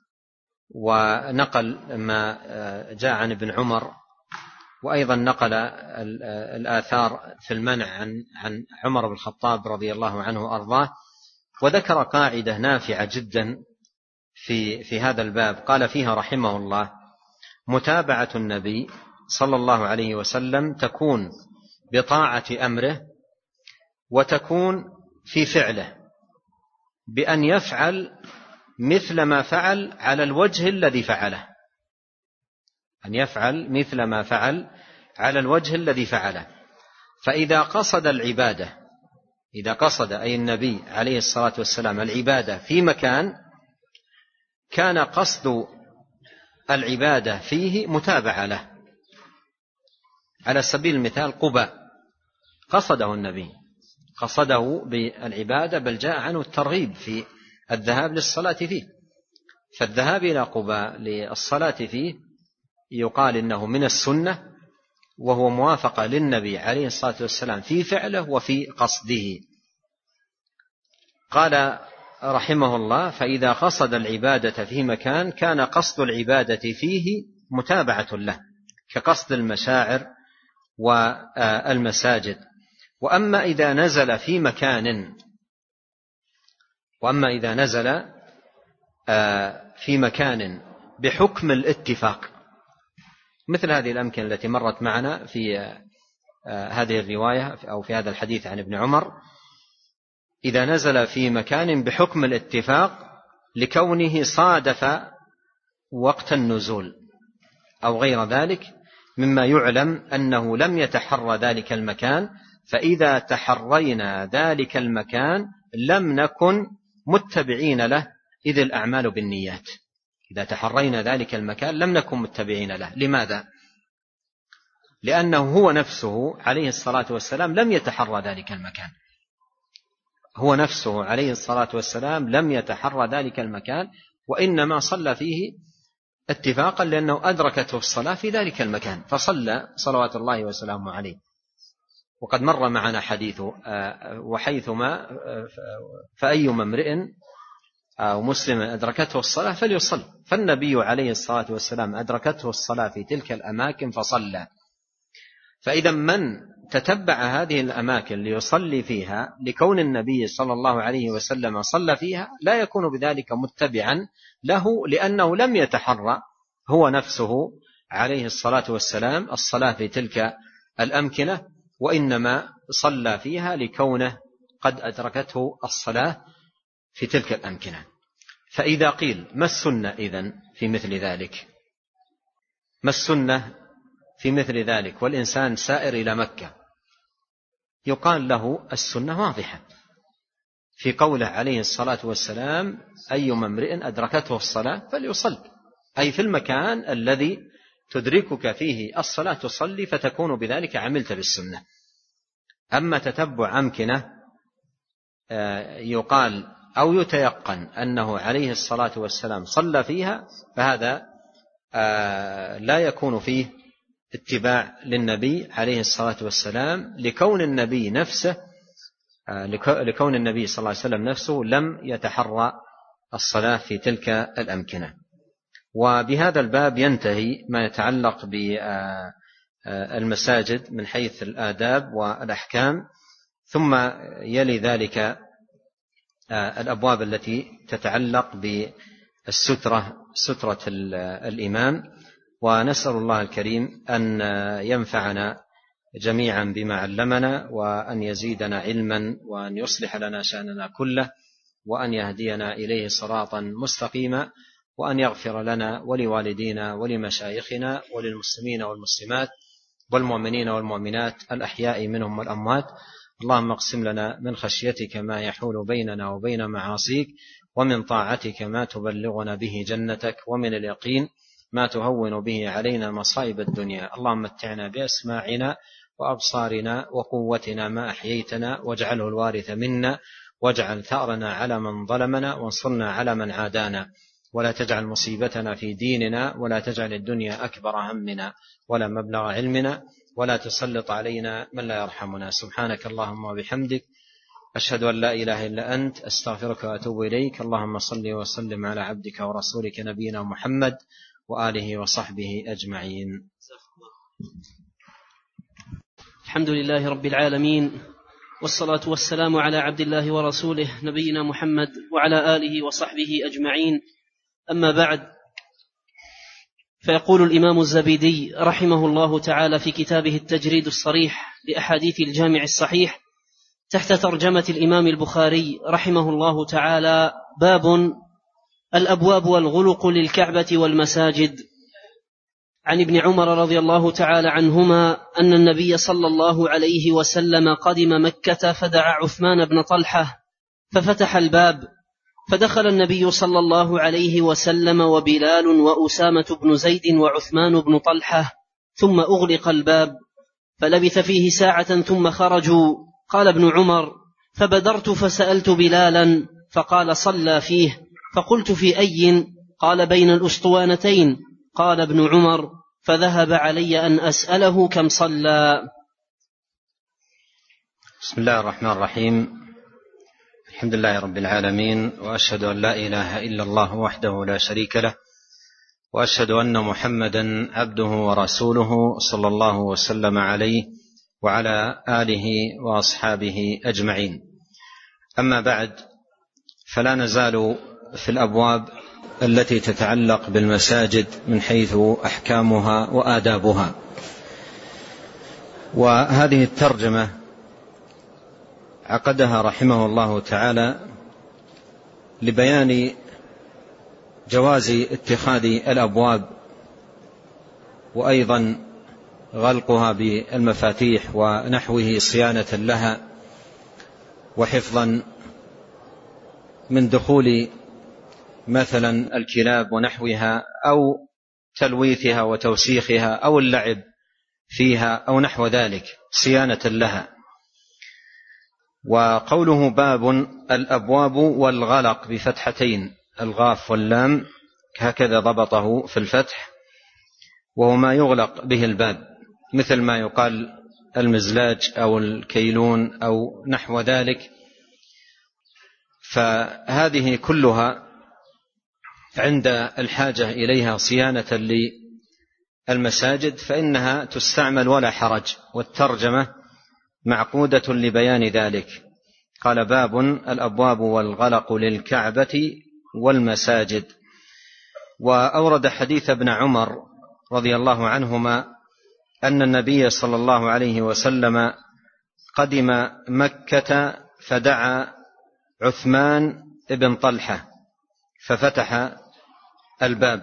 ونقل ما جاء عن ابن عمر، وأيضا نقل الآثار في المنع عن عمر بن الخطاب رضي الله عنه وأرضاه، وذكر قاعدة نافعة جدا في هذا الباب قال فيها رحمه الله: متابعة النبي صلى الله عليه وسلم تكون بطاعة أمره، وتكون في فعله بأن يفعل مثل ما فعل على الوجه الذي فعله، أن يفعل مثل ما فعل على الوجه الذي فعله. فإذا قصد العبادة، إذا قصد أي النبي عليه الصلاة والسلام العبادة في مكان، كان قصد العبادة فيه متابعة له. على سبيل المثال قباء قصده النبي، قصده بالعبادة، بل جاء عنه الترغيب في الذهاب للصلاة فيه، فالذهاب إلى قباء للصلاة فيه يقال إنه من السنة، وهو موافقة للنبي عليه الصلاة والسلام في فعله وفي قصده. قال رحمه الله: فإذا قصد العبادة في مكان كان قصد العبادة فيه متابعة له، كقصد المشاعر والمساجد. وأما إذا نزل في مكان بحكم الاتفاق، مثل هذه الأمكنة التي مرت معنا في هذه الرواية أو في هذا الحديث عن ابن عمر، إذا نزل في مكان بحكم الاتفاق لكونه صادف وقت النزول أو غير ذلك مما يعلم أنه لم يتحرى ذلك المكان، فإذا تحرينا ذلك المكان لم نكن متبعين له، إذ الأعمال بالنيات. إذا تحرينا ذلك المكان لم نكن متبعين له. لماذا؟ لأنه هو نفسه عليه الصلاة والسلام لم يتحرى ذلك المكان، هو نفسه عليه الصلاة والسلام لم يتحرى ذلك المكان، وإنما صلى فيه اتفاقا لأنه أدركته الصلاة في ذلك المكان فصلى صلوات الله وسلامه عليه. وقد مر معنا حديث: وحيثما فأيما امرئ أو مسلم أدركته الصلاة فليصل. فالنبي عليه الصلاة والسلام أدركته الصلاة في تلك الأماكن فصلى. فإذا من تتبع هذه الأماكن ليصلي فيها لكون النبي صلى الله عليه وسلم صلى فيها لا يكون بذلك متبعا له، لأنه لم يتحرى هو نفسه عليه الصلاة والسلام الصلاة في تلك الأمكنة، وإنما صلى فيها لكونه قد أدركته الصلاة في تلك الأمكنة. فإذا قيل: ما السنة إذن في مثل ذلك؟ ما السنة في مثل ذلك والإنسان سائر إلى مكة؟ يقال له: السنة واضحة في قوله عليه الصلاة والسلام: أيما امرئ أدركته الصلاة فليصل، أي في المكان الذي تدركك فيه الصلاة تصلي، فتكون بذلك عملت بالسنة. أما تتبع أمكنة يقال أو يتيقن أنه عليه الصلاة والسلام صلى فيها، فهذا لا يكون فيه اتباع للنبي عليه الصلاة والسلام، لكون النبي صلى الله عليه وسلم نفسه لم يتحرى الصلاة في تلك الأمكنة. وبهذا الباب ينتهي ما يتعلق بالمساجد من حيث الآداب والأحكام، ثم يلي ذلك الأبواب التي تتعلق بالسترة، سترة الإمام. ونسأل الله الكريم أن ينفعنا جميعا بما علمنا، وأن يزيدنا علما، وأن يصلح لنا شأننا كله، وأن يهدينا إليه صراطا مستقيما، وأن يغفر لنا ولوالدينا ولمشايخنا وللمسلمين والمسلمات والمؤمنين والمؤمنات الأحياء منهم والأموات. اللهم اقسم لنا من خشيتك ما يحول بيننا وبين معاصيك، ومن طاعتك ما تبلغنا به جنتك، ومن اليقين ما تهون به علينا مصائب الدنيا. اللهم متعنا بأسماعنا وأبصارنا وقوتنا ما أحييتنا، واجعله الوارث منا، واجعل ثأرنا على من ظلمنا، وانصرنا على من عادانا، ولا تجعل مصيبتنا في ديننا، ولا تجعل الدنيا أكبر همنا ولا مبلغ علمنا، ولا تسلط علينا من لا يرحمنا. سبحانك اللهم وبحمدك، أشهد أن لا إله إلا أنت، أستغفرك وأتوب إليك. اللهم صل وسلم على عبدك ورسولك نبينا محمد وآله وصحبه أجمعين. الحمد لله رب العالمين، والصلاة والسلام على عبد الله ورسوله نبينا محمد وعلى آله وصحبه أجمعين. أما بعد، فيقول الإمام الزبيدي رحمه الله تعالى في كتابه التجريد الصريح لأحاديث الجامع الصحيح تحت ترجمة الإمام البخاري رحمه الله تعالى: باب الأبواب والغلق للكعبة والمساجد. عن ابن عمر رضي الله تعالى عنهما أن النبي صلى الله عليه وسلم قدم مكة فدعا عثمان بن طلحة ففتح الباب، فدخل النبي صلى الله عليه وسلم وبلال وأسامة بن زيد وعثمان بن طلحة، ثم أغلق الباب، فلبث فيه ساعة ثم خرجوا. قال ابن عمر: فبدرت فسألت بلالا فقال: صلى فيه. فقلت: في أي؟ قال: بين الأسطوانتين. قال ابن عمر: فذهب علي أن أسأله كم صلى. بسم الله الرحمن الرحيم. الحمد لله رب العالمين، وأشهد أن لا إله إلا الله وحده لا شريك له، وأشهد أن محمدا عبده ورسوله صلى الله وسلم عليه وعلى آله وأصحابه أجمعين. أما بعد، فلا نزال في الأبواب التي تتعلق بالمساجد من حيث أحكامها وآدابها. وهذه الترجمة عقدها رحمه الله تعالى لبيان جواز اتخاذ الأبواب، وأيضا غلقها بالمفاتيح ونحوه صيانة لها وحفظا من دخول مثلا الكلاب ونحوها، أو تلويثها وتوسيخها، أو اللعب فيها، أو نحو ذلك، صيانة لها. وقوله باب الأبواب والغلق بفتحتين، الغاف واللام، هكذا ضبطه في الفتح، وهو ما يغلق به الباب، مثل ما يقال المزلاج أو الكيلون أو نحو ذلك. فهذه كلها عند الحاجة إليها صيانة للمساجد فإنها تستعمل ولا حرج، والترجمة معقودة لبيان ذلك. قال: باب الأبواب والغلق للكعبة والمساجد. وأورد حديث ابن عمر رضي الله عنهما أن النبي صلى الله عليه وسلم قدم مكة فدعا عثمان بن طلحة ففتح الباب،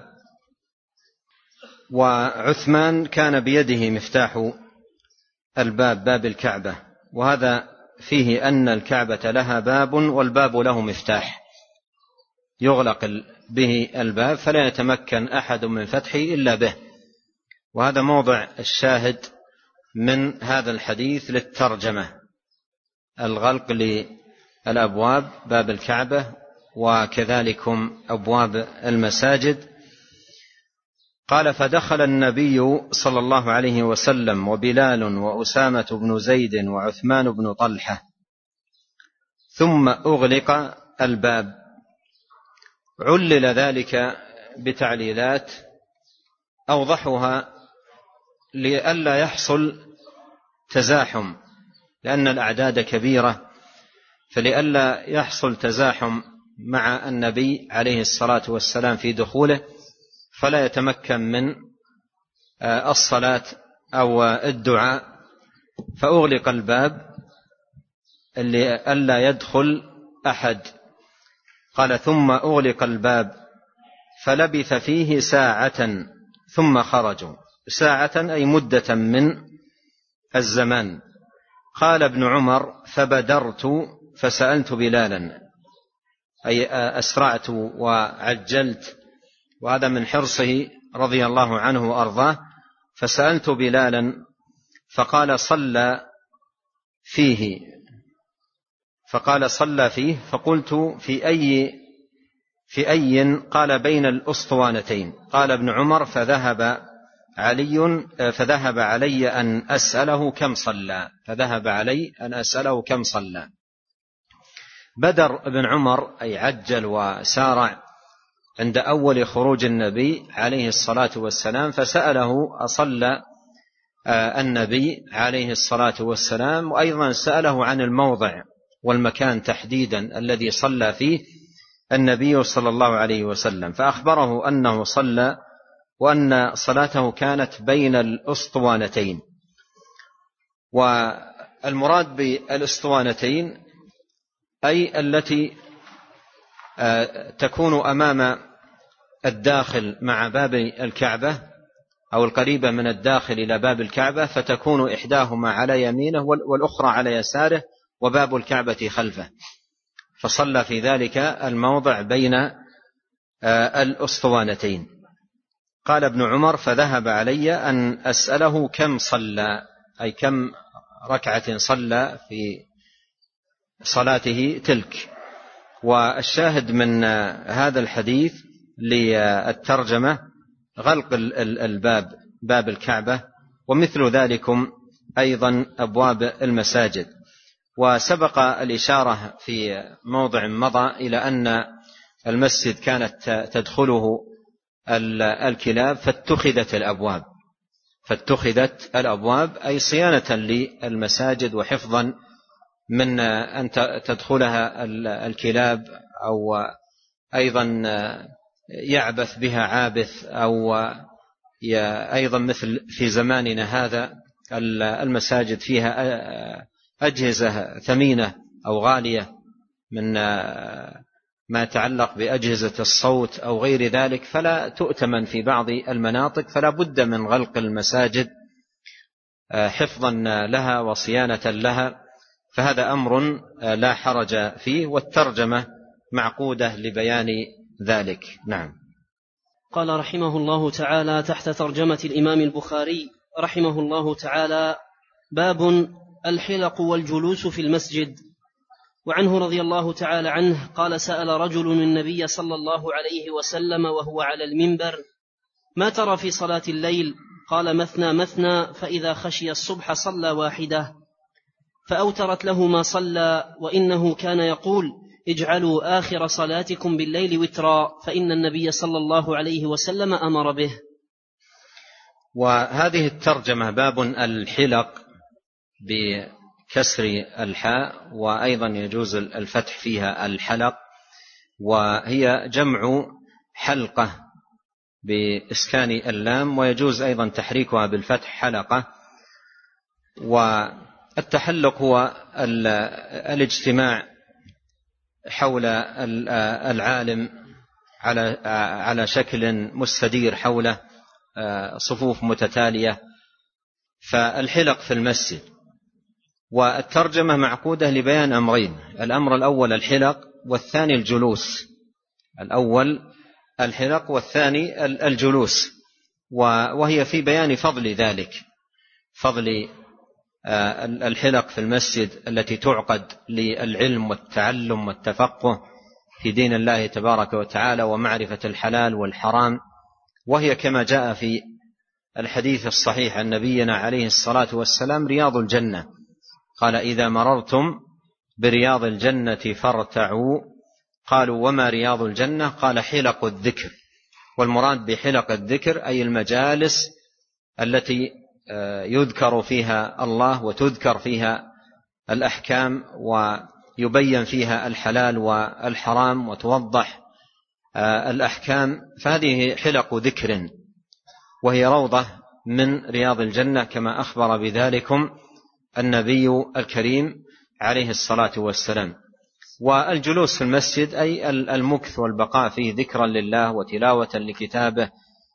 وعثمان كان بيده مفتاح الباب، باب الكعبة، وهذا فيه أن الكعبة لها باب والباب له مفتاح يغلق به الباب، فلا يتمكن أحد من فتحه إلا به. وهذا موضع الشاهد من هذا الحديث للترجمة: الغلق للأبواب، باب الكعبة، وكذلكم أبواب المساجد. قال: فدخل النبي صلى الله عليه وسلم وبلال وأسامة بن زيد وعثمان بن طلحة، ثم أغلق الباب. علل ذلك بتعليلات أوضحها لئلا يحصل تزاحم، لأن الأعداد كبيرة، فلئلا يحصل تزاحم مع النبي عليه الصلاة والسلام في دخوله، فلا يتمكن من الصلاة أو الدعاء فأغلق الباب ألا يدخل أحد. قال ثم أغلق الباب فلبث فيه ساعة ثم خرجوا. ساعة أي مدة من الزمان. قال ابن عمر فبدرت فسألت بلالا، أي أسرعت وعجلت، وهذا من حرصه رضي الله عنه وأرضاه. فسألت بلالا فقال صلى فيه. فقلت في أي؟ قال بين الأسطوانتين. قال ابن عمر فذهب علي أن أسأله كم صلى. بدر ابن عمر أي عجل وسارع عند أول خروج النبي عليه الصلاة والسلام، فسأله أصلى النبي عليه الصلاة والسلام، وأيضا سأله عن الموضع والمكان تحديدا الذي صلى فيه النبي صلى الله عليه وسلم، فأخبره أنه صلى وأن صلاته كانت بين الأسطوانتين. والمراد بالأسطوانتين أي التي تكون أمام الداخل مع باب الكعبة، أو القريبة من الداخل إلى باب الكعبة، فتكون إحداهما على يمينه والأخرى على يساره وباب الكعبة خلفه، فصلى في ذلك الموضع بين الأسطوانتين. قال ابن عمر فذهب علي أن أسأله كم صلى، أي كم ركعة صلى في صلاته تلك. والشاهد من هذا الحديث للترجمة غلق الباب، باب الكعبة، ومثل ذلكم أيضا أبواب المساجد. وسبق الإشارة في موضع مضى إلى أن المسجد كانت تدخله الكلاب فاتخذت الأبواب أي صيانة للمساجد وحفظا من أن تدخلها الكلاب، أو أيضا يعبث بها عابث، أو أيضا مثل في زماننا هذا المساجد فيها أجهزة ثمينة أو غالية من ما يتعلق بأجهزة الصوت أو غير ذلك، فلا تؤتمن في بعض المناطق، فلا بد من غلق المساجد حفظا لها وصيانة لها. فهذا أمر لا حرج فيه، والترجمة معقودة لبيان ذلك. نعم. قال رحمه الله تعالى تحت ترجمة الإمام البخاري رحمه الله تعالى: باب الحلق والجلوس في المسجد. وعنه رضي الله تعالى عنه قال: سأل رجل النبي صلى الله عليه وسلم وهو على المنبر: ما ترى في صلاة الليل؟ قال: مثنى مثنى، فإذا خشي الصبح صلى واحدة، فأوترت له ما صلى، وإنه كان يقول: اجعلوا آخر صلاتكم بالليل وترا، فإن النبي صلى الله عليه وسلم أمر به. وهذه الترجمة باب الحلق بكسر الحاء، وأيضا يجوز الفتح فيها الحلق، وهي جمع حلقة بإسكان اللام، ويجوز أيضا تحريكها بالفتح حلقة. والتحلق هو الاجتماع حول العالم على شكل مستدير حوله، صفوف متتالية، فالحلق في المسجد. والترجمة معقودة لبيان أمرين: الأمر الأول الحلق، والثاني الجلوس. الأول الحلق والثاني الجلوس، وهي في بيان فضل ذلك، فضل الحلق في المسجد التي تعقد للعلم والتعلم والتفقه في دين الله تبارك وتعالى ومعرفة الحلال والحرام. وهي كما جاء في الحديث الصحيح عن نبينا عليه الصلاة والسلام رياض الجنة. قال: إذا مررتم برياض الجنة فارتعوا. قالوا: وما رياض الجنة؟ قال: حلق الذكر. والمراد بحلق الذكر أي المجالس التي يذكر فيها الله وتذكر فيها الأحكام ويبين فيها الحلال والحرام وتوضح الأحكام، فهذه حلق ذكر، وهي روضة من رياض الجنة كما أخبر بذلكم النبي الكريم عليه الصلاة والسلام. والجلوس في المسجد أي المكث والبقاء فيه ذكرا لله وتلاوة لكتابه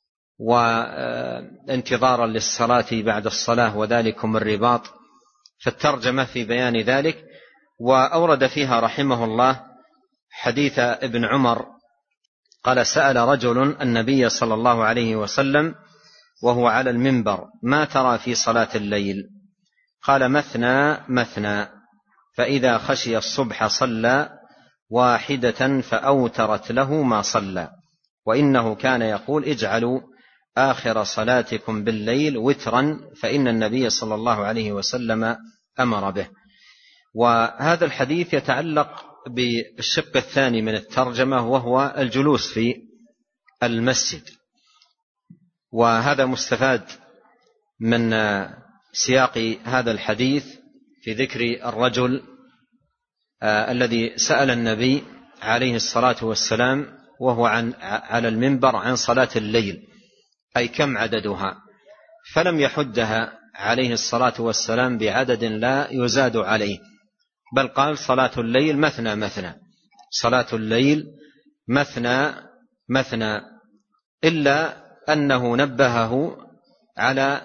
وانتظارا للصلاة بعد الصلاة، وذلكم الرباط. فالترجمة في بيان ذلك. وأورد فيها رحمه الله حديث ابن عمر قال: سأل رجل النبي صلى الله عليه وسلم وهو على المنبر: ما ترى في صلاة الليل؟ قال: مثنى مثنى، فإذا خشي الصبح صلى واحدة فأوترت له ما صلى، وإنه كان يقول: اجعلوا آخر صلاتكم بالليل وترا، فإن النبي صلى الله عليه وسلم أمر به. وهذا الحديث يتعلق بالشق الثاني من الترجمة، وهو الجلوس في المسجد. وهذا مستفاد من سياق هذا الحديث في ذكر الرجل الذي سأل النبي عليه الصلاة والسلام وهو على المنبر عن صلاة الليل، أي كم عددها، فلم يحدها عليه الصلاة والسلام بعدد لا يزاد عليه، بل قال: صلاة الليل مثنى مثنى، صلاة الليل مثنى مثنى، إلا أنه نبهه على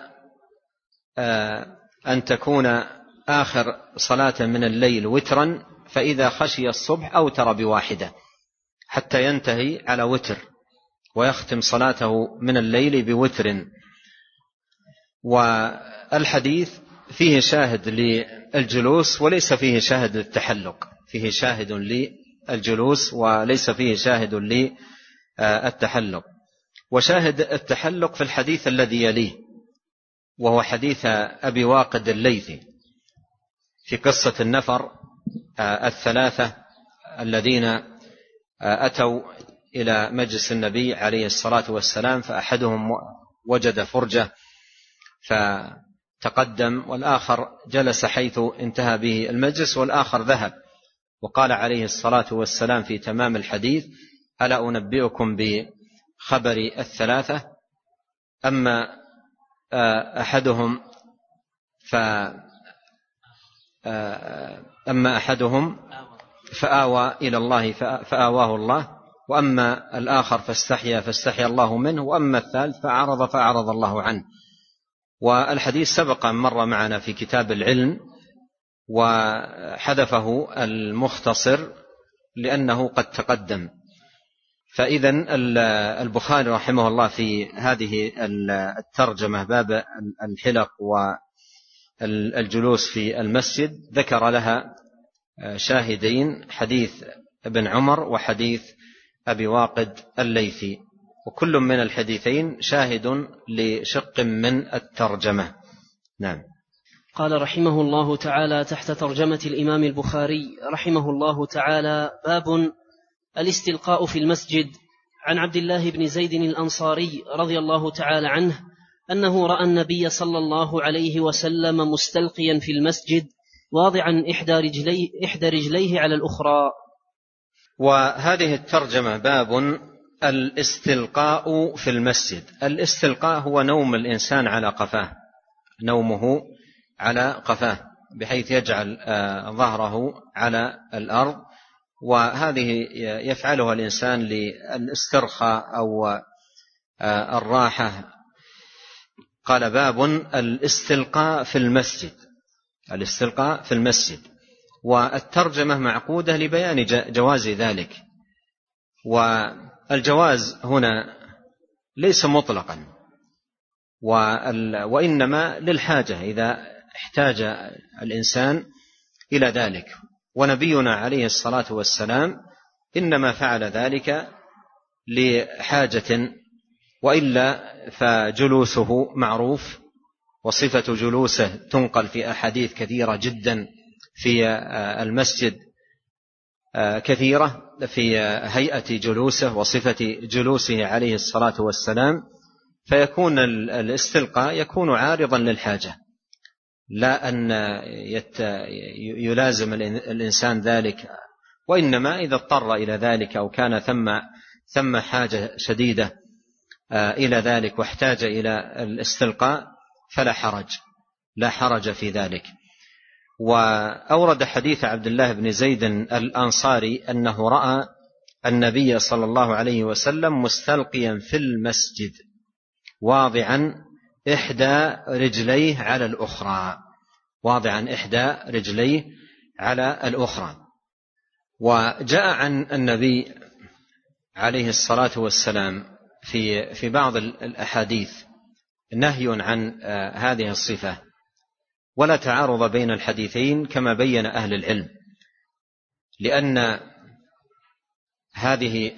أن تكون آخر صلاة من الليل وترا، فإذا خشي الصبح أوتر بواحدة، حتى ينتهي على وتر ويختم صلاته من الليل بوتر. والحديث فيه شاهد للجلوس وليس فيه شاهد للتحلق، فيه شاهد للجلوس وليس فيه شاهد للتحلق. وشاهد التحلق في الحديث الذي يليه، وهو حديث أبي واقد الليثي في قصة النفر الثلاثة الذين أتوا إلى مجلس النبي عليه الصلاة والسلام، فأحدهم وجد فرجة فتقدم، والآخر جلس حيث انتهى به المجلس، والآخر ذهب. وقال عليه الصلاة والسلام في تمام الحديث: ألا أنبئكم بخبر الثلاثة؟ أما أحدهم فآوى إلى الله فآواه الله، وأما الآخر فاستحيا الله منه، وأما الثالث فأعرض الله عنه. والحديث سبق أن مر معنا في كتاب العلم، وحذفه المختصر لأنه قد تقدم. فإذن البخاري رحمه الله في هذه الترجمة باب الحلق والجلوس في المسجد ذكر لها شاهدين: حديث ابن عمر وحديث أبي واقد الليثي، وكل من الحديثين شاهد لشق من الترجمة. نعم. قال رحمه الله تعالى تحت ترجمة الإمام البخاري رحمه الله تعالى: باب الاستلقاء في المسجد. عن عبد الله بن زيد الأنصاري رضي الله تعالى عنه أنه رأى النبي صلى الله عليه وسلم مستلقيا في المسجد واضعا إحدى رجليه على الأخرى. وهذه الترجمة باب الاستلقاء في المسجد. الاستلقاء هو نوم الإنسان على قفاه، نومه على قفاه بحيث يجعل ظهره على الأرض، وهذه يفعلها الإنسان للاسترخاء أو الراحة. قال: باب الاستلقاء في المسجد، الاستلقاء في المسجد. والترجمة معقودة لبيان جواز ذلك، والجواز هنا ليس مطلقا، وإنما للحاجة إذا احتاج الإنسان إلى ذلك. ونبينا عليه الصلاة والسلام إنما فعل ذلك لحاجة، وإلا فجلوسه معروف، وصفة جلوسه تنقل في أحاديث كثيرة جدا في المسجد، كثيرة في هيئة جلوسه وصفة جلوسه عليه الصلاة والسلام. فيكون الاستلقاء يكون عارضا للحاجة، لا أن يلازم الإنسان ذلك، وإنما إذا اضطر إلى ذلك أو كان ثم حاجة شديدة إلى ذلك واحتاج إلى الاستلقاء فلا حرج، لا حرج في ذلك. وأورد حديث عبد الله بن زيد الأنصاري أنه رأى النبي صلى الله عليه وسلم مستلقيا في المسجد واضعا إحدى رجليه على الأخرى، واضعا إحدى رجليه على الأخرى. وجاء عن النبي عليه الصلاة والسلام في بعض الأحاديث نهي عن هذه الصفة، ولا تعارض بين الحديثين كما بين أهل العلم، لأن هذه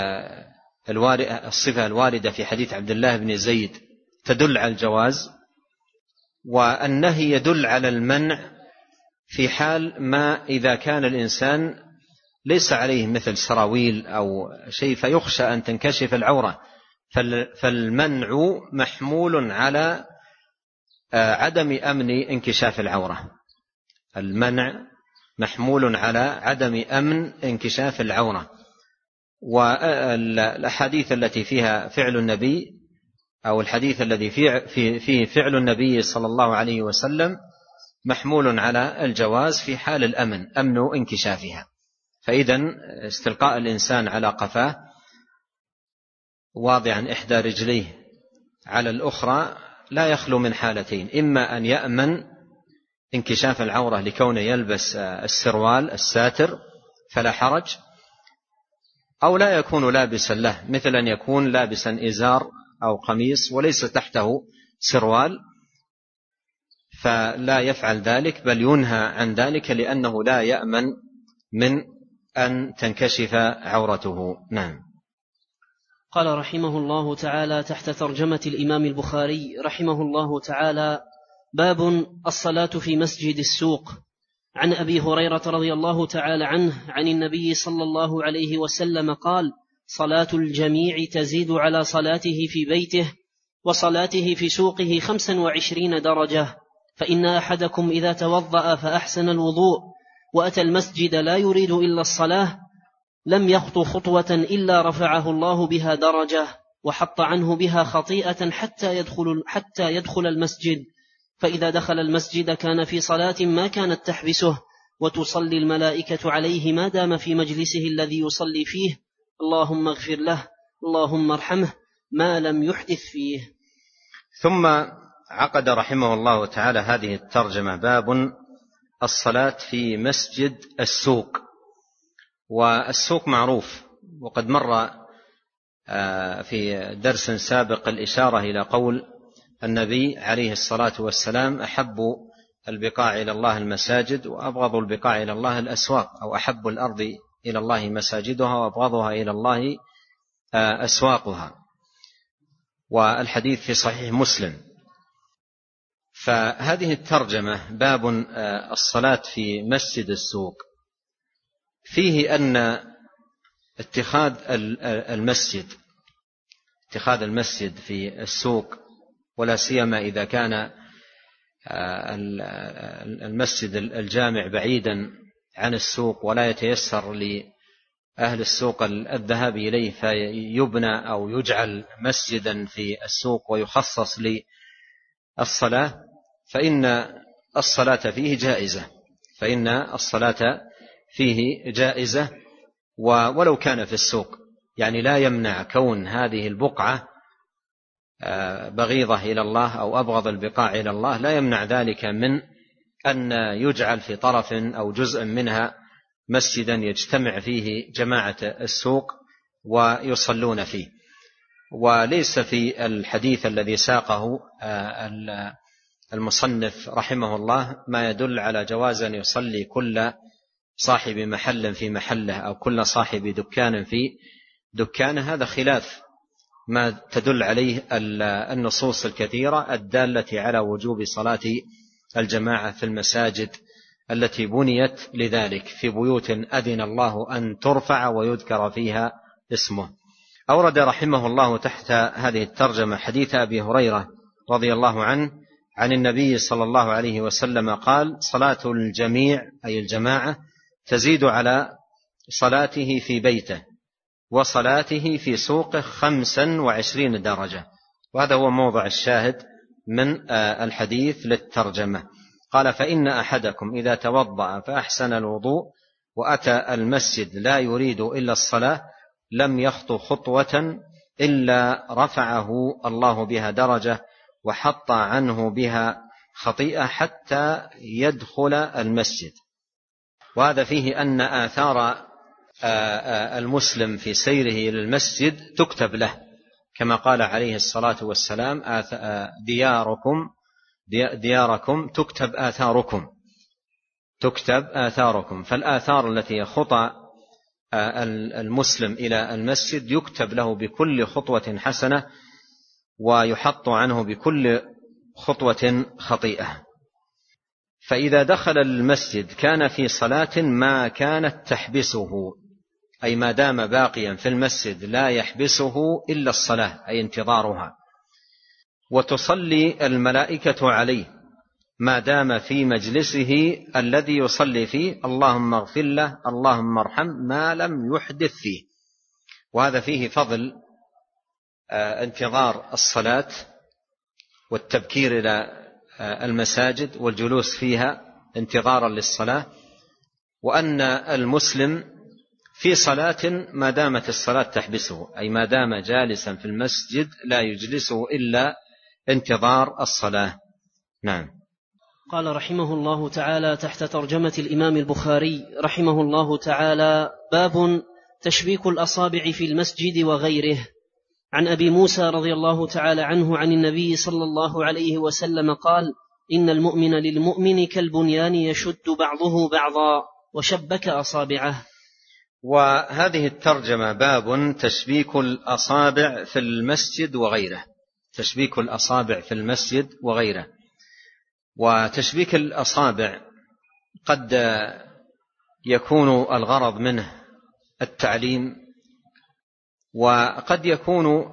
الصفة الواردة في حديث عبد الله بن زيد تدل على الجواز، والنهي يدل على المنع في حال ما إذا كان الإنسان ليس عليه مثل سراويل أو شيء فيخشى أن تنكشف العورة، فالمنع محمول على عدم أمن انكشاف العورة. المنع محمول على عدم أمن انكشاف العورة. والأحاديث التي فيها فعل النبي أو الحديث الذي فيه فعل النبي صلى الله عليه وسلم محمول على الجواز في حال الأمن، أمن انكشافها. فإذن استلقاء الإنسان على قفاه واضعا إحدى رجليه على الأخرى لا يخلو من حالتين: إما أن يأمن انكشاف العورة لكونه يلبس السروال الساتر فلا حرج، أو لا يكون لابسا له، مثل أن يكون لابسا إزار أو قميص وليس تحته سروال، فلا يفعل ذلك بل ينهى عن ذلك لأنه لا يأمن من أن تنكشف عورته. نعم. قال رحمه الله تعالى تحت ترجمة الإمام البخاري رحمه الله تعالى: باب الصلاة في مسجد السوق. عن أبي هريرة رضي الله تعالى عنه عن النبي صلى الله عليه وسلم قال: صلاة الجميع تزيد على صلاته في بيته وصلاته في سوقه 25 درجة، فإن أحدكم إذا توضأ فأحسن الوضوء وأتى المسجد لا يريد إلا الصلاة لم يخط خطوة إلا رفعه الله بها درجة وحط عنه بها خطيئة حتى يدخل المسجد، فإذا دخل المسجد كان في صلاة ما كانت تحبسه، وتصلي الملائكة عليه ما دام في مجلسه الذي يصلي فيه: اللهم اغفر له اللهم ارحمه ما لم يحدث فيه. ثم عقد رحمه الله تعالى هذه الترجمة: باب الصلاة في مسجد السوق. والسوق معروف، وقد مر في درس سابق الإشارة إلى قول النبي عليه الصلاة والسلام: أحب البقاع إلى الله المساجد وأبغض البقاع إلى الله الأسواق، أو أحب الأرض إلى الله مساجدها وأبغضها إلى الله أسواقها. والحديث في صحيح مسلم. فهذه الترجمة باب الصلاة في مسجد السوق فيه أن اتخاذ المسجد في السوق، ولا سيما إذا كان المسجد الجامع بعيدا عن السوق ولا يتيسر لأهل السوق الذهاب إليه فيبنى أو يجعل مسجدا في السوق ويخصص للصلاة، فإن الصلاة فيه جائزة ولو كان في السوق. يعني لا يمنع كون هذه البقعة بغيضة إلى الله أو أبغض البقاع إلى الله، لا يمنع ذلك من أن يجعل في طرف أو جزء منها مسجدا يجتمع فيه جماعة السوق ويصلون فيه. وليس في الحديث الذي ساقه المصنف رحمه الله ما يدل على جواز أن يصلي كل صاحب محل في محله أو كل صاحب دكان في دكانه. هذا خلاف ما تدل عليه النصوص الكثيرة الدالة على وجوب صلاة الجماعة في المساجد التي بنيت لذلك، في بيوت أذن الله أن ترفع ويذكر فيها اسمه. أورد رحمه الله تحت هذه الترجمة حديث أبي هريرة رضي الله عنه عن النبي صلى الله عليه وسلم قال: صلاة الجميع أي الجماعة تزيد على صلاته في بيته وصلاته في سوقه 25 درجة. وهذا هو موضع الشاهد من الحديث للترجمة. قال: فإن أحدكم إذا توضأ فأحسن الوضوء وأتى المسجد لا يريد إلا الصلاة لم يخطو خطوة إلا رفعه الله بها درجة وحط عنه بها خطيئة حتى يدخل المسجد. وهذا فيه أن آثار المسلم في سيره إلى المسجد تكتب له، كما قال عليه الصلاة والسلام: دياركم تكتب آثاركم. فالآثار التي خطى المسلم إلى المسجد يكتب له بكل خطوة حسنة ويحط عنه بكل خطوة خطيئة. فإذا دخل المسجد كان في صلاة ما كانت تحبسه، أي ما دام باقيا في المسجد لا يحبسه إلا الصلاة، أي انتظارها، وتصلي الملائكة عليه ما دام في مجلسه الذي يصلي فيه: اللهم اغفر له، اللهم ارحم، ما لم يحدث فيه. وهذا فيه فضل انتظار الصلاة والتبكير إلى المساجد والجلوس فيها انتظارا للصلاة، وأن المسلم في صلاة ما دامت الصلاة تحبسه، أي ما دام جالسا في المسجد لا يجلسه إلا انتظار الصلاة. نعم. قال رحمه الله تعالى تحت ترجمة الإمام البخاري رحمه الله تعالى: باب تشبيك الأصابع في المسجد وغيره. عن أبي موسى رضي الله تعالى عنه عن النبي صلى الله عليه وسلم قال: إن المؤمن للمؤمن كالبنيان يشد بعضه بعضا، وشبك أصابعه. وهذه الترجمة باب تشبيك الأصابع في المسجد وغيره. تشبيك الأصابع في المسجد وغيره. وتشبيك الأصابع قد يكون الغرض منه التعليم، وقد يكون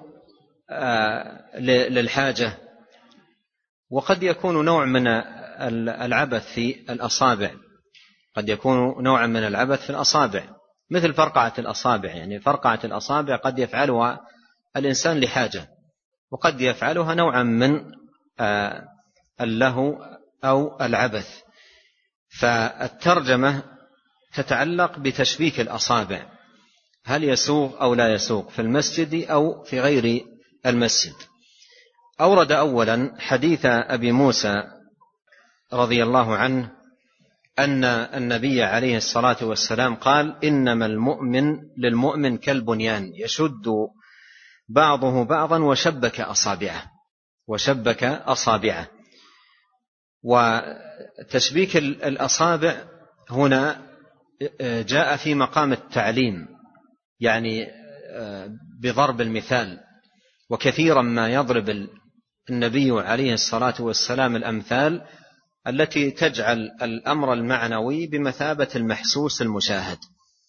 للحاجة، وقد يكون نوع من العبث في الأصابع. قد يكون نوعا من العبث في الأصابع، مثل فرقعة الأصابع. يعني فرقعة الأصابع قد يفعلها الإنسان لحاجة، وقد يفعلها نوعا من اللهو أو العبث. فالترجمة تتعلق بتشبيك الأصابع، هل يسوغ أو لا يسوغ في المسجد أو في غير المسجد. أورد أولا حديث أبي موسى رضي الله عنه أن النبي عليه الصلاة والسلام قال: إنما المؤمن للمؤمن كالبنيان يشد بعضه بعضا وشبك أصابعه. وتشبيك الأصابع هنا جاء في مقام التعليم، يعني بضرب المثال. وكثيرا ما يضرب النبي عليه الصلاة والسلام الأمثال التي تجعل الأمر المعنوي بمثابة المحسوس المشاهد.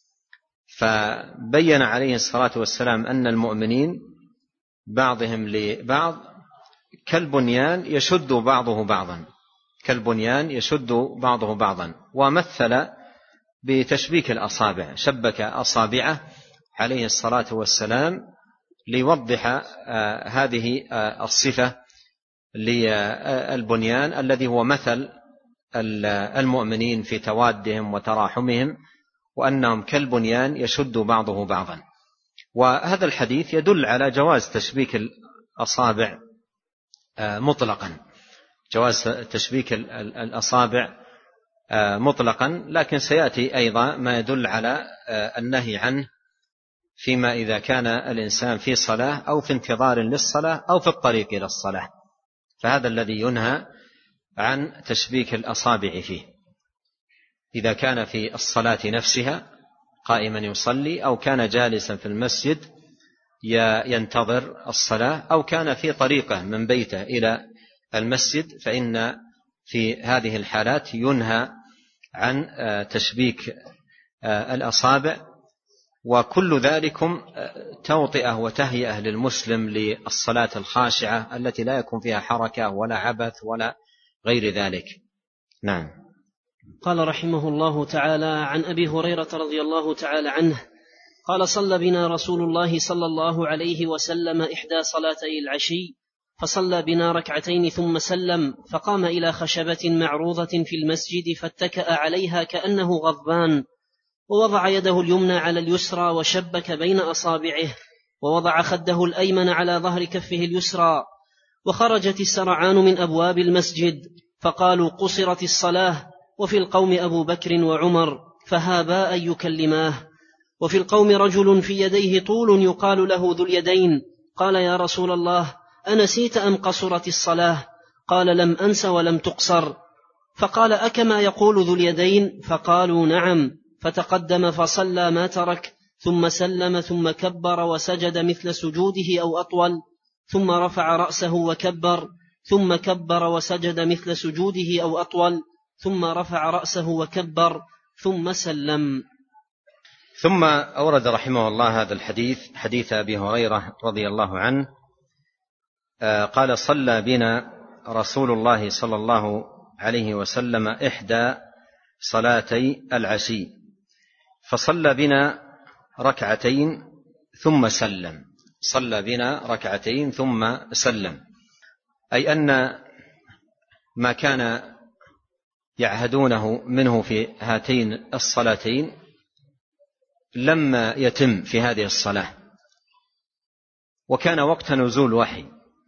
فبين عليه الصلاة والسلام أن المؤمنين بعضهم لبعض كالبنيان يشد بعضه بعضا، ومثل بتشبيك الأصابع، شبك أصابعه عليه الصلاة والسلام ليوضح هذه الصفة للبنيان الذي هو مثل المؤمنين في توادهم وتراحمهم، وأنهم كالبنيان يشد بعضه بعضا. وهذا الحديث يدل على جواز تشبيك الأصابع مطلقا، جواز تشبيك الأصابع مطلقا، لكن سيأتي أيضا ما يدل على النهي عنه فيما إذا كان الإنسان في صلاة أو في انتظار للصلاة أو في الطريق إلى الصلاة، فهذا الذي ينهى عن تشبيك الأصابع فيه. إذا كان في الصلاة نفسها قائما يصلي، أو كان جالسا في المسجد ينتظر الصلاة، أو كان في طريقه من بيته إلى المسجد، فإن في هذه الحالات ينهى عن تشبيك الأصابع. وكل ذلكم توطئة وتهيئة للمسلم للصلاة الخاشعة التي لا يكون فيها حركة ولا عبث ولا غير ذلك. نعم. قال رحمه الله تعالى: عن أبي هريرة رضي الله تعالى عنه قال: صلى بنا رسول الله صلى الله عليه وسلم إحدى صلاتي العشي، فصلى بنا ركعتين ثم سلم، فقام إلى خشبة معروضة في المسجد فاتكأ عليها كأنه غضبان، ووضع يده اليمنى على اليسرى وشبك بين أصابعه، ووضع خده الأيمن على ظهر كفه اليسرى. وخرجت السرعان من أبواب المسجد، فقالوا قصرت الصلاة. وفي القوم أبو بكر وعمر فهابا أن يكلماه. وفي القوم رجل في يديه طول يقال له ذو اليدين، قال يا رسول الله أنسيت أم قصرت الصلاة؟ قال لم أنس ولم تقصر. فقال أكما يقول ذو اليدين؟ فقالوا نعم. فتقدم فصلى ما ترك، ثم سلم، ثم كبر وسجد مثل سجوده أو أطول، ثم رفع رأسه وكبر، ثم كبر وسجد مثل سجوده أو أطول، ثم رفع رأسه وكبر، ثم سلم. ثم أورد رحمه الله هذا الحديث، حديث أبي هريرة رضي الله عنه قال صلى بنا رسول الله صلى الله عليه وسلم إحدى صلاتي العشي، فصلى بنا ركعتين ثم سلم. صلى بنا ركعتين ثم سلم، أي أن ما كان يعهدونه منه في هاتين الصلاتين لم يتم في هذه الصلاة، وكان وقت نزول وحي،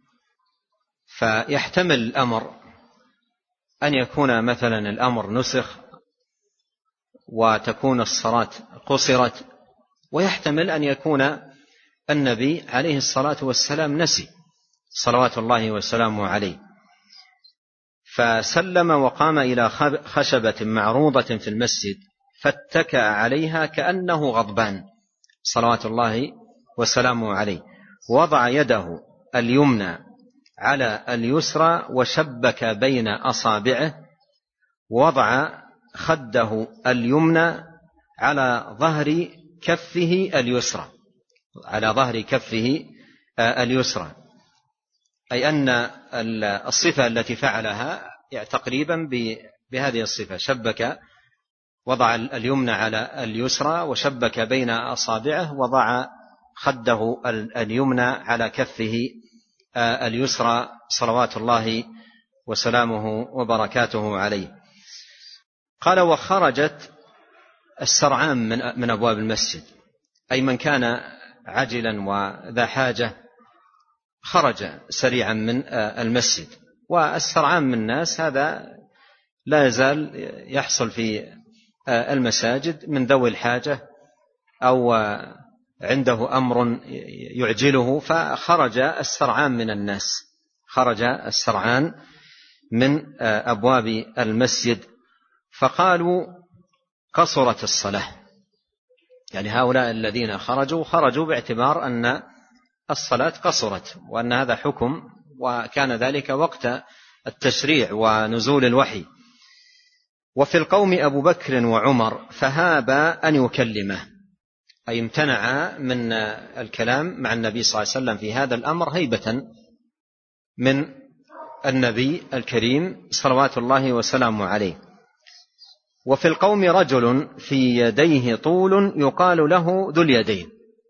فيحتمل الأمر أن يكون مثلا الأمر نسخ وتكون الصلاة قصرت، ويحتمل أن يكون النبي عليه الصلاة والسلام نسي صلوات الله وسلامه عليه، فسلم وقام إلى خشبة معروضة في المسجد فاتكأ عليها كأنه غضبان صلوات الله وسلامه عليه، وضع يده اليمنى على اليسرى وشبك بين أصابعه، ووضع خده اليمنى على ظهر كفه اليسرى، على ظهر كفه اليسرى، أي أن الصفة التي فعلها تقريبا بهذه الصفة، شبك، وضع اليمنى على اليسرى وشبك بين أصابعه، وضع خده اليمنى على كفه اليسرى صلوات الله وسلامه وبركاته عليه. قال وخرجت السرعان من أبواب المسجد، أي من كان عجلا وذا حاجة خرج سريعا من المسجد. والسرعان من الناس هذا لا يزال يحصل في المساجد من ذوي الحاجة أو عنده أمر يعجله، فخرج السرعان من الناس، خرج السرعان من أبواب المسجد، فقالوا قصرت الصلاة. يعني هؤلاء الذين خرجوا باعتبار أن الصلاة قصرت، وأن هذا حكم، وكان ذلك وقت التشريع ونزول الوحي. وفي القوم أبو بكر وعمر فهابا أن يكلمه، أي امتنع من الكلام مع النبي صلى الله عليه وسلم في هذا الأمر هيبة من النبي الكريم صلوات الله وسلامه عليه. وفي القوم رجل في يديه طول يقال له ذو اليدين،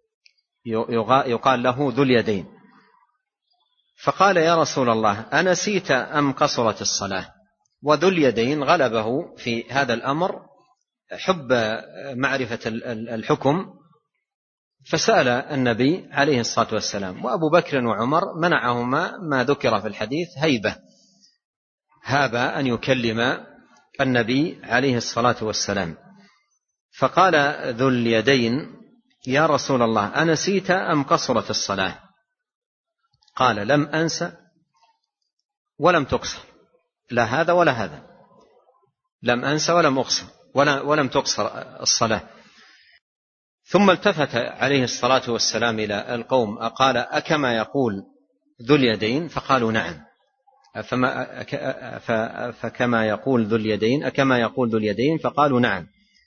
يقال له ذو اليدين، فقال يا رسول الله أنسيت أم قصرت الصلاة؟ وذو اليدين غلبه في هذا الأمر حب معرفة الحكم، فسأل النبي عليه الصلاة والسلام. وأبو بكر وعمر منعهما ما ذكر في الحديث هيبة، هابا أن يكلم النبي عليه الصلاة والسلام. فقال ذو اليدين يا رسول الله أنسيت أم قصرت الصلاة؟ قال لم أنس ولم تقصر، لا هذا ولا هذا، لم أنس ولم أقصر ولم تقصر الصلاة. ثم التفت عليه الصلاة والسلام إلى القوم قال أكما يقول ذو اليدين؟ فقالوا نعم. فكما يقول ذو اليدين، أكما يقول ذو اليدين؟ فقالوا نعم.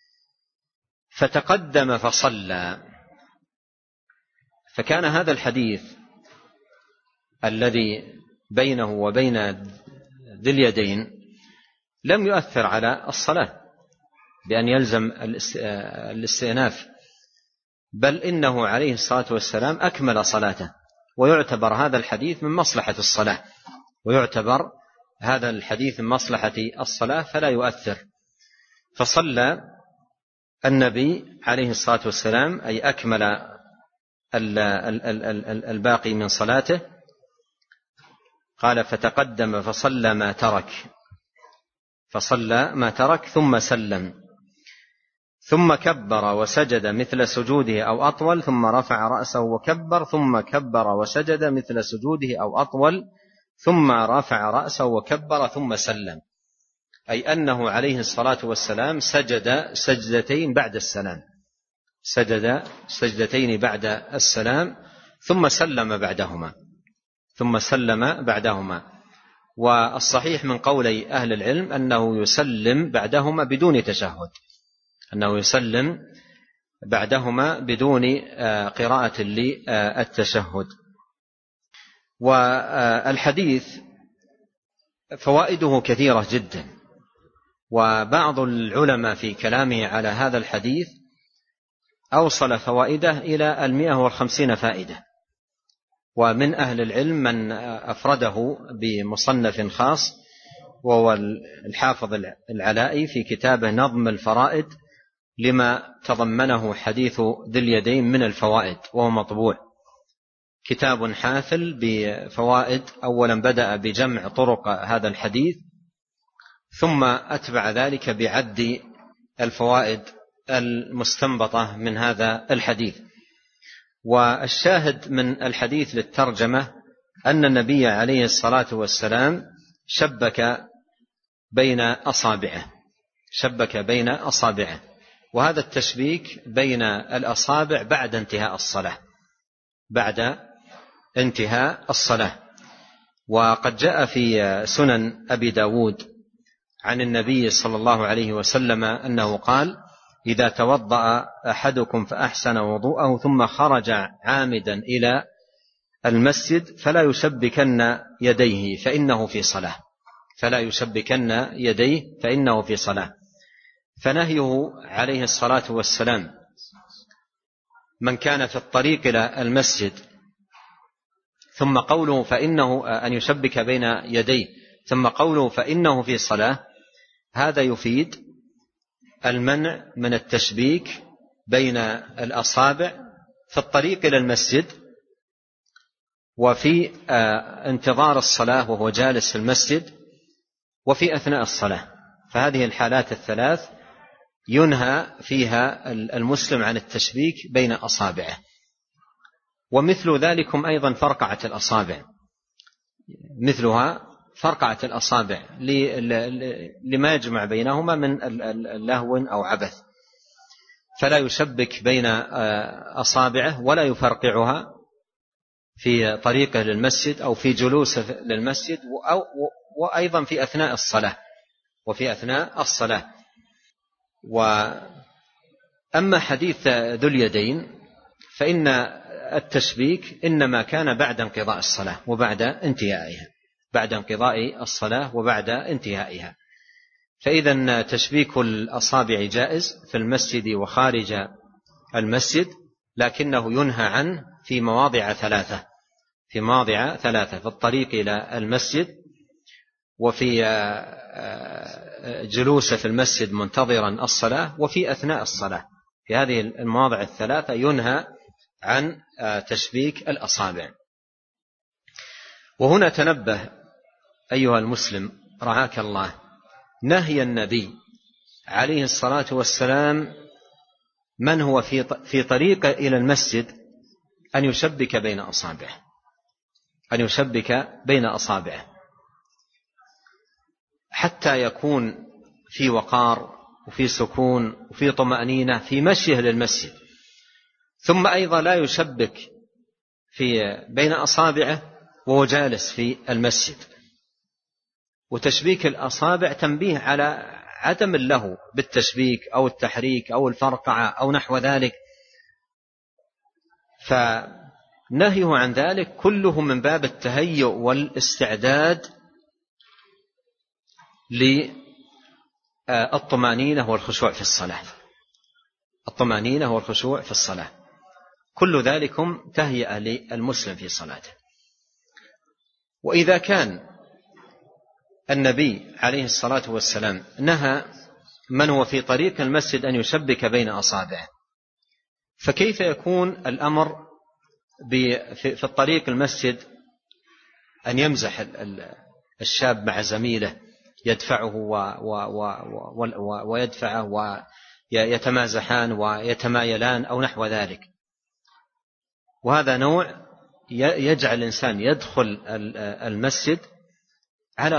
فتقدم فصلى. فكان هذا الحديث الذي بينه وبين ذي اليدين لم يؤثر على الصلاة بأن يلزم الاستئناف، بل إنه عليه الصلاة والسلام أكمل صلاته ويعتبر هذا الحديث من مصلحة الصلاة، ويعتبر هذا الحديث من مصلحة الصلاة فلا يؤثر. فصلى النبي عليه الصلاة والسلام، أي أكمل الباقي من صلاته. قال فتقدم فصلى ما ترك ثم سلم، ثم كبر وسجد مثل سجوده أو أطول، ثم رفع رأسه وكبر، ثم كبر وسجد مثل سجوده أو أطول، ثم رفع رأسه وكبر ثم سلم، أي أنه عليه الصلاة والسلام سجد سجدتين بعد السلام، سجد سجدتين بعد السلام ثم سلم بعدهما. والصحيح من قولي أهل العلم أنه يسلم بعدهما بدون تشهد، أنه يسلم بعدهما بدون قراءة للتشهد. والحديث فوائده كثيرة جدا، وبعض العلماء في كلامه على هذا الحديث أوصل فوائده إلى 150 فائدة. ومن أهل العلم من أفرده بمصنف خاص، وهو الحافظ العلائي في كتابه نظم الفرائد لما تضمنه حديث ذي اليدين من الفوائد، وهو مطبوع، كتاب حافل بفوائد. أولا بدأ بجمع طرق هذا الحديث، ثم أتبع ذلك بعد الفوائد المستنبطة من هذا الحديث. والشاهد من الحديث للترجمة أن النبي عليه الصلاة والسلام شبك بين أصابعه، وهذا التشبيك بين الأصابع بعد انتهاء الصلاة. وقد جاء في سنن أبي داود عن النبي صلى الله عليه وسلم أنه قال: إذا توضأ أحدكم فأحسن وضوءه ثم خرج عامدا إلى المسجد فلا يشبكن يديه فإنه في صلاة. فنهيه عليه الصلاة والسلام من كان في الطريق إلى المسجد، ثم قوله فإنه أن يشبك بين يديه، ثم قوله فإنه في صلاة، هذا يفيد المنع من التشبيك بين الأصابع في الطريق إلى المسجد وفي انتظار الصلاة وهو جالس في المسجد وفي أثناء الصلاة. فهذه الحالات الثلاث ينهى فيها المسلم عن التشبيك بين أصابعه. ومثل ذلكم أيضا فرقعة الأصابع لما يجمع بينهما من اللهو أو عبث، فلا يشبك بين أصابعه ولا يفرقعها في طريقه للمسجد أو في جلوسه للمسجد، وأيضا في أثناء الصلاة. وأما حديث ذو اليدين فإن التشبيك إنما كان بعد انقضاء الصلاة وبعد انتهائها، فإذا تشبيك الأصابع جائز في المسجد وخارج المسجد، لكنه ينهى عنه في مواضع ثلاثة: في الطريق إلى المسجد، وفي جلوسه في المسجد منتظرا الصلاة، وفي أثناء الصلاة. في هذه المواضع الثلاثة ينهى عن تشبيك الأصابع. وهنا تنبه أيها المسلم رعاك الله، نهي النبي عليه الصلاة والسلام من هو في طريق إلى المسجد أن يشبك بين أصابعه حتى يكون في وقار وفي سكون وفي طمأنينة في مشيه للمسجد. ثم أيضا لا يشبك بين أصابعه وهو جالس في المسجد. وتشبيك الأصابع تنبيه على عدم اللهو بالتشبيك أو التحريك أو الفرقعة أو نحو ذلك، فنهيه عن ذلك كله من باب التهيؤ والاستعداد للطمأنينة والخشوع في الصلاة. كل ذلكم تهيئة للمسلم في صلاته. وإذا كان النبي عليه الصلاة والسلام نهى من هو في طريق المسجد أن يشبك بين أصابعه، فكيف يكون الأمر في الطريق المسجد أن يمزح الشاب مع زميله، يدفعه ويدفعه ويتمازحان ويتمايلان أو نحو ذلك؟ وهذا نوع يجعل الإنسان يدخل المسجد على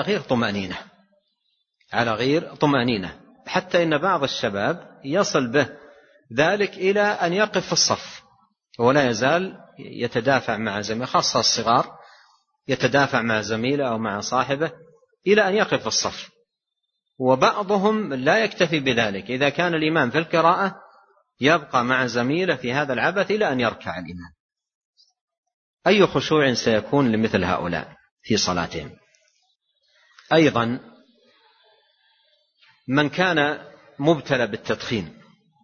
غير طمأنينة، حتى إن بعض الشباب يصل به ذلك إلى أن يقف في الصف ولا يزال يتدافع مع زميله، خاصة الصغار، يتدافع مع زميله أو مع صاحبه إلى أن يقف في الصف. وبعضهم لا يكتفي بذلك، إذا كان الإمام في القراءة يبقى مع زميله في هذا العبث إلى أن يركع الإمام. أي خشوع سيكون لمثل هؤلاء في صلاتهم؟ أيضا من كان مبتلى بالتدخين،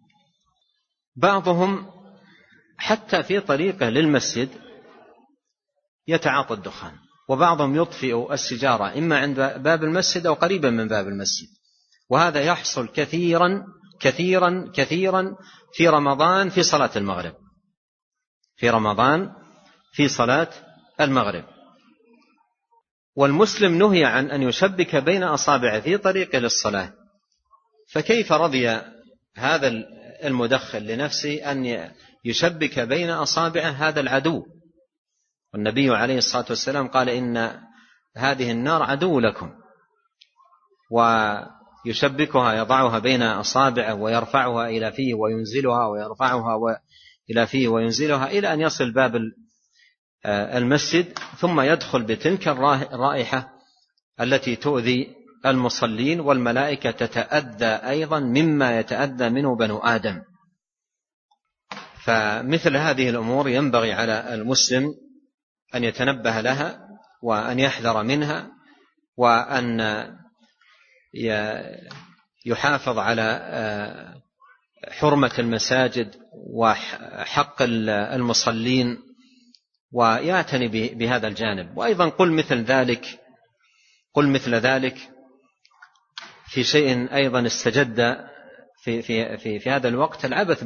بعضهم حتى في طريقه للمسجد يتعاطى الدخان، وبعضهم يطفئ السجارة إما عند باب المسجد أو قريبا من باب المسجد. وهذا يحصل كثيرا كثيرا كثيرا في رمضان في صلاة المغرب. والمسلم نهي عن أن يشبك بين أصابعه في طريقه للصلاة، فكيف رضي هذا المدخن لنفسه أن يشبك بين أصابعه هذا العدو؟ والنبي عليه الصلاة والسلام قال إن هذه النار عدو لكم، ويشبكها يضعها بين أصابعه ويرفعها إلى فيه وينزلها ويرفعها إلى فيه وينزلها إلى أن يصل باب المسجد، ثم يدخل بتلك الرائحة التي تؤذي المصلين، والملائكة تتأذى أيضا مما يتأذى منه بنو آدم. فمثل هذه الأمور ينبغي على المسلم أن يتنبه لها وأن يحذر منها، وأن يحافظ على حرمة المساجد وحق المصلين ويعتني بهذا الجانب. وأيضا قل مثل ذلك في شيء أيضا استجد في هذا الوقت، العبث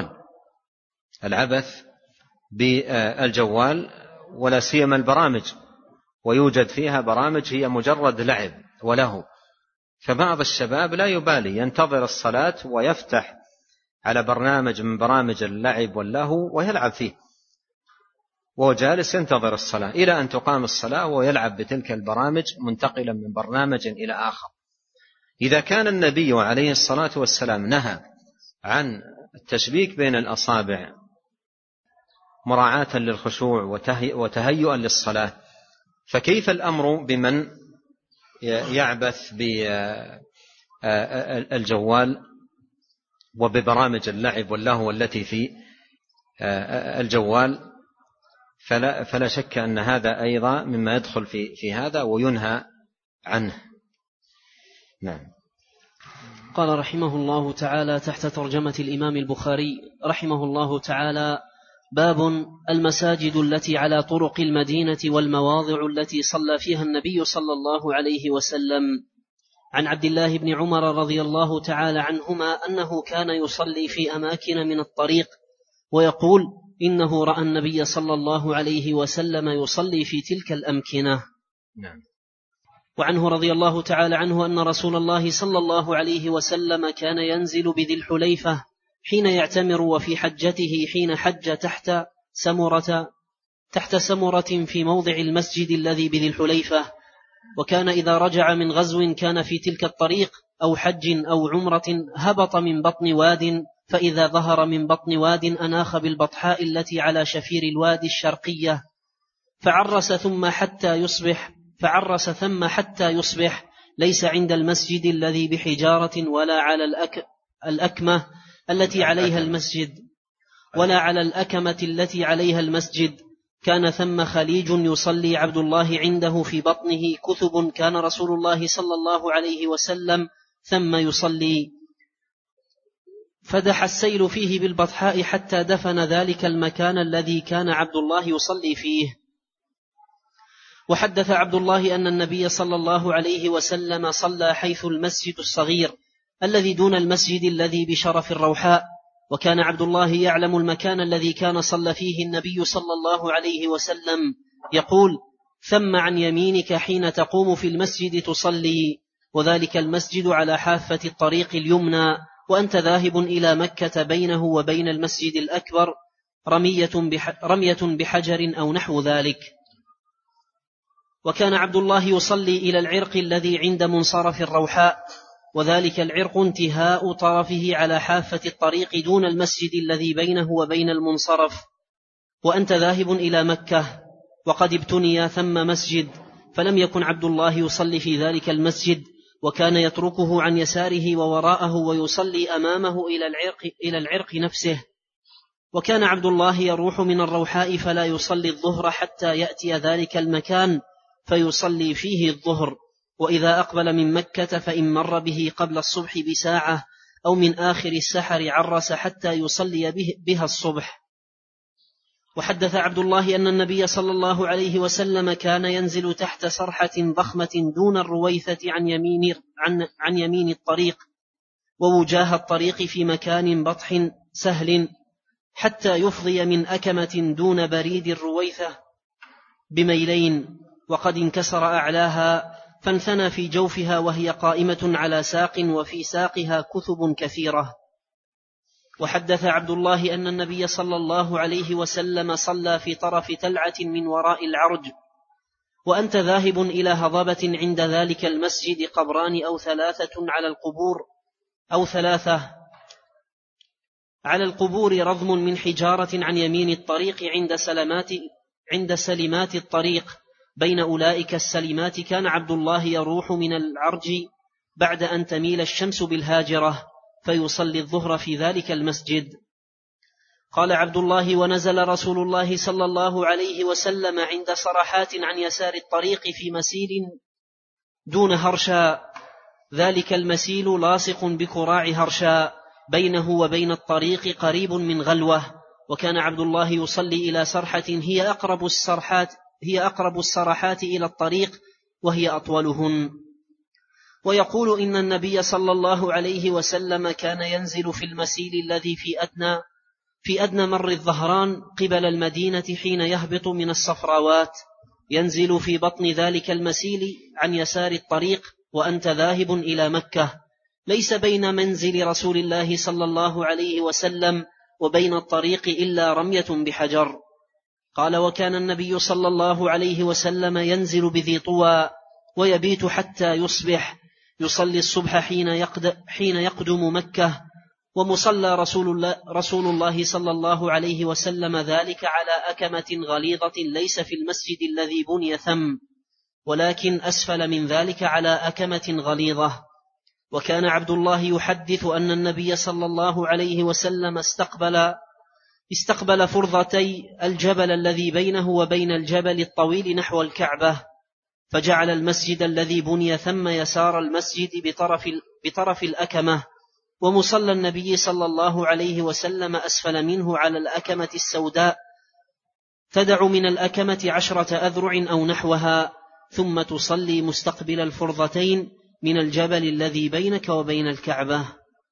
بالجوال، ولا سيما البرامج، ويوجد فيها برامج هي مجرد لعب وله. فبعض الشباب لا يبالي، ينتظر الصلاة ويفتح على برنامج من برامج اللعب واللهو ويلعب فيه، وهو جالس ينتظر الصلاة إلى أن تقام الصلاة ويلعب بتلك البرامج منتقلا من برنامج إلى آخر. إذا كان النبي عليه الصلاة والسلام نهى عن التشبيك بين الأصابع مراعاة للخشوع وتهيئا للصلاة، فكيف الأمر بمن يعبث بالجوال وببرامج اللعب واللهو التي في الجوال؟ فلا شك أن هذا أيضا مما يدخل في هذا وينهى عنه. نعم. قال رحمه الله تعالى تحت ترجمة الإمام البخاري رحمه الله تعالى: باب المساجد التي على طرق المدينة والمواضع التي صلى فيها النبي صلى الله عليه وسلم. عن عبد الله بن عمر رضي الله تعالى عنهما أنه كان يصلي في أماكن من الطريق ويقول إنه رأى النبي صلى الله عليه وسلم يصلي في تلك الأمكنة. نعم. وعنه رضي الله تعالى عنه أن رسول الله صلى الله عليه وسلم كان ينزل بذي الحليفة حين يعتمر، وفي حجته حين حج تحت سمرة في موضع المسجد الذي بذي الحليفة. وكان إذا رجع من غزو كان في تلك الطريق أو حج أو عمرة هبط من بطن واد، فإذا ظهر من بطن واد أناخ بالبطحاء التي على شفير الوادي الشرقية، فعرس ثم حتى يصبح، ليس عند المسجد الذي بحجارة ولا على الأكمة التي عليها المسجد ولا على الأكمة التي عليها المسجد. كان ثم خليج يصلي عبد الله عنده في بطنه كثب، كان رسول الله صلى الله عليه وسلم ثم فدح السيل فيه بالبطحاء حتى دفن ذلك المكان الذي كان عبد الله يصلي فيه. وحدث عبد الله أن النبي صلى الله عليه وسلم صلى حيث المسجد الصغير الذي دون المسجد الذي بشرف الروحاء، وكان عبد الله يعلم المكان الذي كان صلى فيه النبي صلى الله عليه وسلم، يقول: ثم عن يمينك حين تقوم في المسجد تصلي، وذلك المسجد على حافة الطريق اليمنى، وأنت ذاهب إلى مكة بينه وبين المسجد الأكبر رمية بحجر أو نحو ذلك. وكان عبد الله يصلي إلى العرق الذي عند منصرف الروحاء، وذلك العرق انتهاء طرفه على حافة الطريق دون المسجد الذي بينه وبين المنصرف، وأنت ذاهب إلى مكة، وقد ابتني ثم مسجد، فلم يكن عبد الله يصلي في ذلك المسجد، وكان يتركه عن يساره ووراءه ويصلي أمامه إلى العرق نفسه. وكان عبد الله يروح من الروحاء فلا يصلي الظهر حتى يأتي ذلك المكان فيصلي فيه الظهر، وإذا أقبل من مكة فإن مر به قبل الصبح بساعة أو من آخر السحر عرس حتى يصلي بها الصبح. وحدث عبد الله أن النبي صلى الله عليه وسلم كان ينزل تحت صرحة ضخمة دون الرويثة عن يمين الطريق ووجاه الطريق في مكان بطح سهل، حتى يفضي من أكمة دون بريد الرويثة بميلين، وقد انكسر أعلاها فانثنى في جوفها وهي قائمة على ساق، وفي ساقها كثب كثيرة. وحدث عبد الله أن النبي صلى الله عليه وسلم صلى في طرف تلعة من وراء العرج، وأنت ذاهب إلى هضبة عند ذلك المسجد قبران أو ثلاثة على القبور رضم من حجارة عن يمين الطريق عند سلمات الطريق. بين أولئك السلمات كان عبد الله يروح من العرج بعد أن تميل الشمس بالهاجرة فيصلي الظهر في ذلك المسجد. قال عبد الله: ونزل رسول الله صلى الله عليه وسلم عند صرحات عن يسار الطريق في مسيل دون هرشا، ذلك المسيل لاصق بكراع هرشا، بينه وبين الطريق قريب من غلوة. وكان عبد الله يصلي إلى صرحة هي أقرب الصرحات إلى الطريق وهي أطولهن. ويقول إن النبي صلى الله عليه وسلم كان ينزل في المسيل الذي في أدنى مر الظهران قبل المدينة حين يهبط من الصفراوات، ينزل في بطن ذلك المسيل عن يسار الطريق وأنت ذاهب إلى مكة، ليس بين منزل رسول الله صلى الله عليه وسلم وبين الطريق إلا رمية بحجر. قال: وكان النبي صلى الله عليه وسلم ينزل بذي طوى ويبيت حتى يصبح، يصلي الصبح حين يقدم مكة، ومصلى رسول الله صلى الله عليه وسلم ذلك على أكمة غليظة ليس في المسجد الذي بني ثم، ولكن أسفل من ذلك على أكمة غليظة. وكان عبد الله يحدث أن النبي صلى الله عليه وسلم استقبل فرضتي الجبل الذي بينه وبين الجبل الطويل نحو الكعبة، فجعل المسجد الذي بني ثم يسار المسجد بطرف الأكمة، ومصلى النبي صلى الله عليه وسلم أسفل منه على الأكمة السوداء، تدع من الأكمة 10 أذرع أو نحوها، ثم تصلي مستقبل الفرضتين من الجبل الذي بينك وبين الكعبة.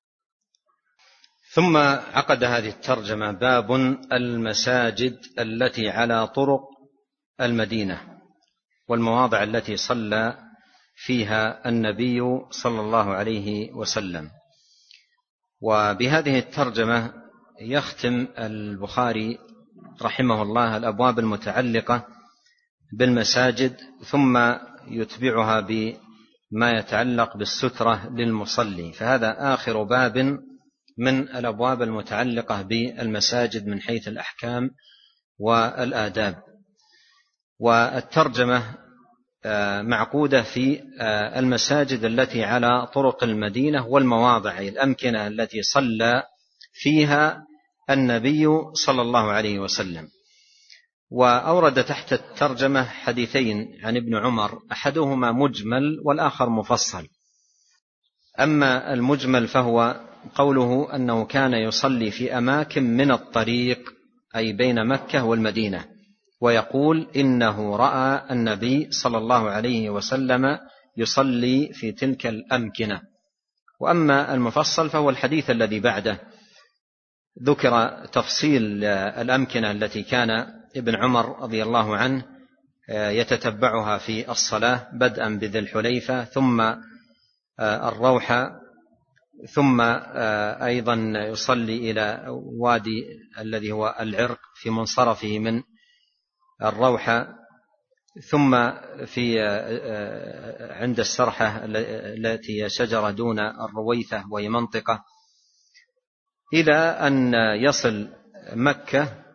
ثم عقد هذه الترجمة: باب المساجد التي على طرق المدينة والمواضع التي صلى فيها النبي صلى الله عليه وسلم. وبهذه الترجمة يختم البخاري رحمه الله الأبواب المتعلقة بالمساجد، ثم يتبعها بما يتعلق بالسترة للمصلي، فهذا آخر باب من الأبواب المتعلقة بالمساجد من حيث الأحكام والآداب. والترجمة معقودة في المساجد التي على طرق المدينة والمواضع الأمكنة التي صلى فيها النبي صلى الله عليه وسلم. وأورد تحت الترجمة حديثين عن ابن عمر، أحدهما مجمل والآخر مفصل. أما المجمل فهو قوله أنه كان يصلي في أماكن من الطريق أي بين مكة والمدينة، ويقول إنه رأى النبي صلى الله عليه وسلم يصلي في تلك الأمكنة. وأما المفصل فهو الحديث الذي بعده، ذكر تفصيل الأمكنة التي كان ابن عمر رضي الله عنه يتتبعها في الصلاة، بدءا بذي الحليفة ثم الروحة، ثم أيضا يصلي إلى وادي الذي هو العرق في منصرفه من الروحة، ثم في عند السرحة التي شجرة دون الرويثة وهي منطقة، إلى أن يصل مكة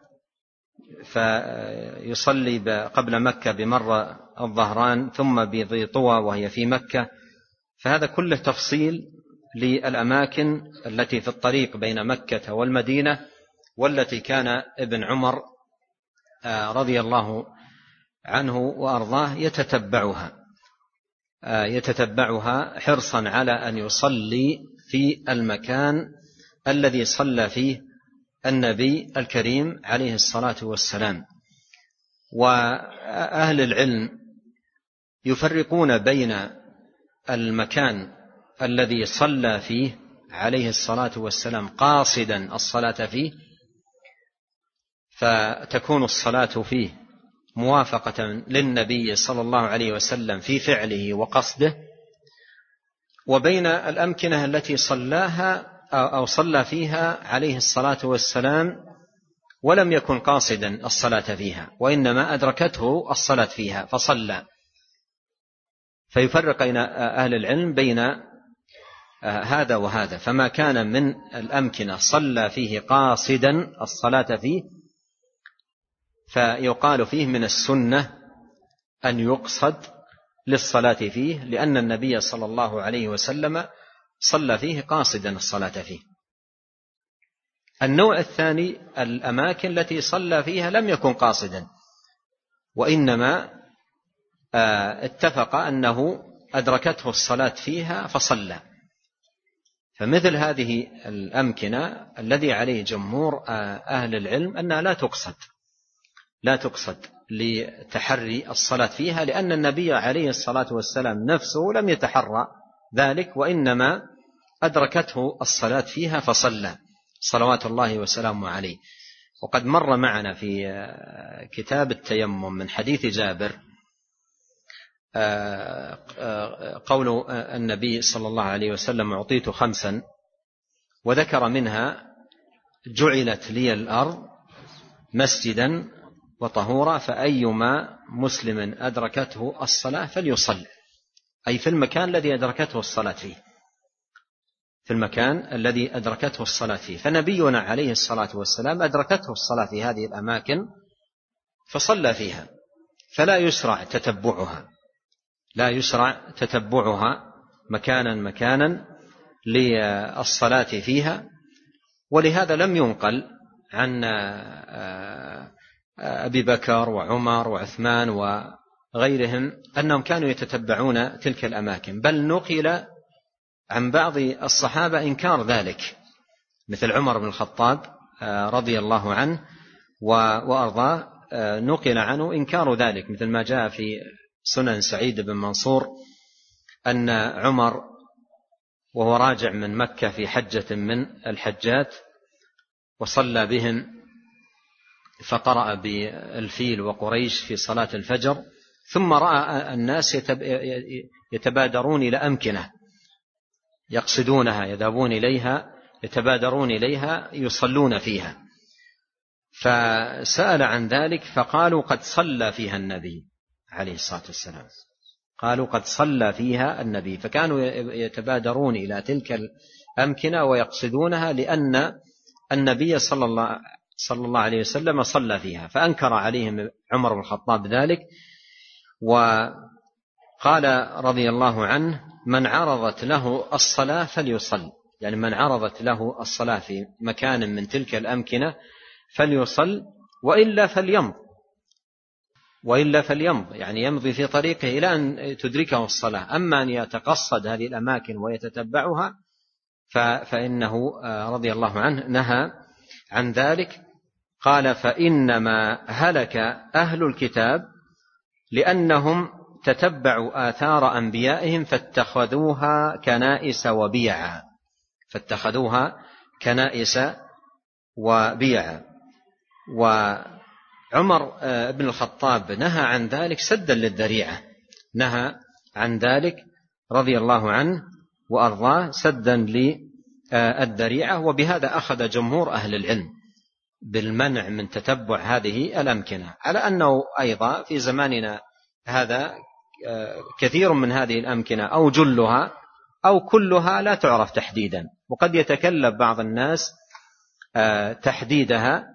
فيصلي قبل مكة بمر الظهران ثم بذي طوى وهي في مكة. فهذا كله تفصيل للأماكن التي في الطريق بين مكة والمدينة، والتي كان ابن عمر رضي الله عنه وأرضاه يتتبعها حرصا على أن يصلي في المكان الذي صلى فيه النبي الكريم عليه الصلاة والسلام. وأهل العلم يفرقون بين المكان الذي صلى فيه عليه الصلاة والسلام قاصدا الصلاة فيه، فتكون الصلاة فيه موافقة للنبي صلى الله عليه وسلم في فعله وقصده، وبين الأمكنة التي صلاها أو صلى فيها عليه الصلاة والسلام ولم يكن قاصدا الصلاة فيها، وإنما أدركته الصلاة فيها فصلى. فيفرق أهل العلم بين هذا وهذا. فما كان من الأمكنة صلى فيه قاصدا الصلاة فيه فيقال فيه من السنة أن يقصد للصلاة فيه، لأن النبي صلى الله عليه وسلم صلى فيه قاصدا الصلاة فيه. النوع الثاني الأماكن التي صلى فيها لم يكن قاصدا، وإنما اتفق أنه أدركته الصلاة فيها فصلى. فمثل هذه الأمكنة الذي عليه جمهور أهل العلم أنها لا تقصد لتحري الصلاة فيها، لأن النبي عليه الصلاة والسلام نفسه لم يتحرى ذلك، وإنما أدركته الصلاة فيها فصلى صلوات الله وسلامه عليه. وقد مر معنا في كتاب التيمم من حديث جابر قول النبي صلى الله عليه وسلم أعطيت 5، وذكر منها جعلت لي الأرض مسجدا وطهورا فأيما مسلم أدركته الصلاة فليصل، أي في المكان الذي أدركته الصلاة فيه، في المكان الذي أدركته الصلاة فيه. فنبينا عليه الصلاة والسلام أدركته الصلاة في هذه الأماكن فصلى فيها، فلا يشرع تتبعها مكانا للصلاة فيها. ولهذا لم ينقل عن أبي بكر وعمر وعثمان وغيرهم أنهم كانوا يتتبعون تلك الأماكن، بل نقل عن بعض الصحابة إنكار ذلك، مثل عمر بن الخطاب رضي الله عنه وأرضاه، نقل عنه إنكار ذلك، مثل ما جاء في سنن سعيد بن منصور أن عمر وهو راجع من مكة في حجة من الحجات وصلى بهم فقرأ بالفيل وقريش في صلاة الفجر، ثم رأى الناس يتبادرون إلى أمكنة يقصدونها، يذهبون إليها، يتبادرون إليها يصلون فيها، فسأل عن ذلك فقالوا قد صلى فيها النبي عليه الصلاة والسلام، قالوا قد صلى فيها النبي، فكانوا يتبادرون إلى تلك الأمكنة ويقصدونها لأن النبي صلى الله عليه وسلم صلى فيها. فأنكر عليهم عمر بن الخطاب ذلك، وقال رضي الله عنه من عرضت له الصلاة فليصل، يعني من عرضت له الصلاة في مكان من تلك الأمكنة فليصل، وإلا فليمض يعني يمضي في طريقه إلى أن تدركه الصلاة. أما أن يتقصد هذه الأماكن ويتتبعها فإنه رضي الله عنه نهى عن ذلك. قال: فإنما هلك أهل الكتاب لأنهم تتبعوا آثار أنبيائهم فاتخذوها كنائس وبيعا. فاتخذوها كنائس وبيعا. وعمر بن الخطاب نهى عن ذلك سدا للذريعة، نهى عن ذلك رضي الله عنه وأرضاه سدا للذريعة. وبهذا أخذ جمهور أهل العلم بالمنع من تتبع هذه الأمكنة، على أنه أيضا في زماننا هذا كثير من هذه الأمكنة أو جلها أو كلها لا تعرف تحديدا، وقد يتكلف بعض الناس تحديدها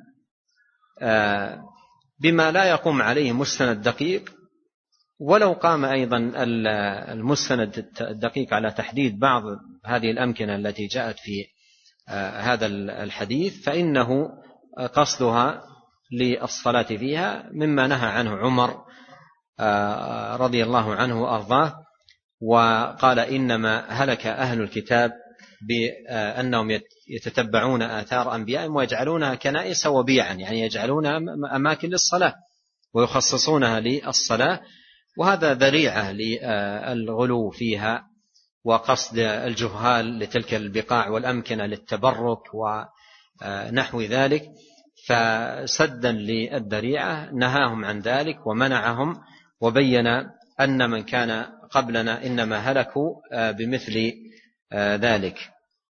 بما لا يقوم عليه مستند دقيق. ولو قام أيضا المستند الدقيق على تحديد بعض هذه الأمكنة التي جاءت في هذا الحديث فإنه قصدها للصلاة فيها مما نهى عنه عمر رضي الله عنه وأرضاه. وقال: إنما هلك أهل الكتاب بأنهم يتتبعون آثار أنبيائهم ويجعلونها كنائس وبيعا، يعني يجعلونها أماكن للصلاة ويخصصونها للصلاة، وهذا ذريعة للغلو فيها وقصد الجهال لتلك البقاع والأمكنة للتبرك ونحو ذلك. فسدا للذريعة نهاهم عن ذلك ومنعهم، وبين أن من كان قبلنا إنما هلكوا بمثل ذلك.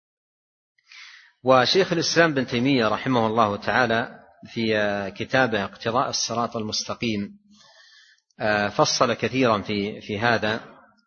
وشيخ الإسلام بن تيمية رحمه الله تعالى في كتابه اقتضاء الصراط المستقيم فصل كثيرا في هذا،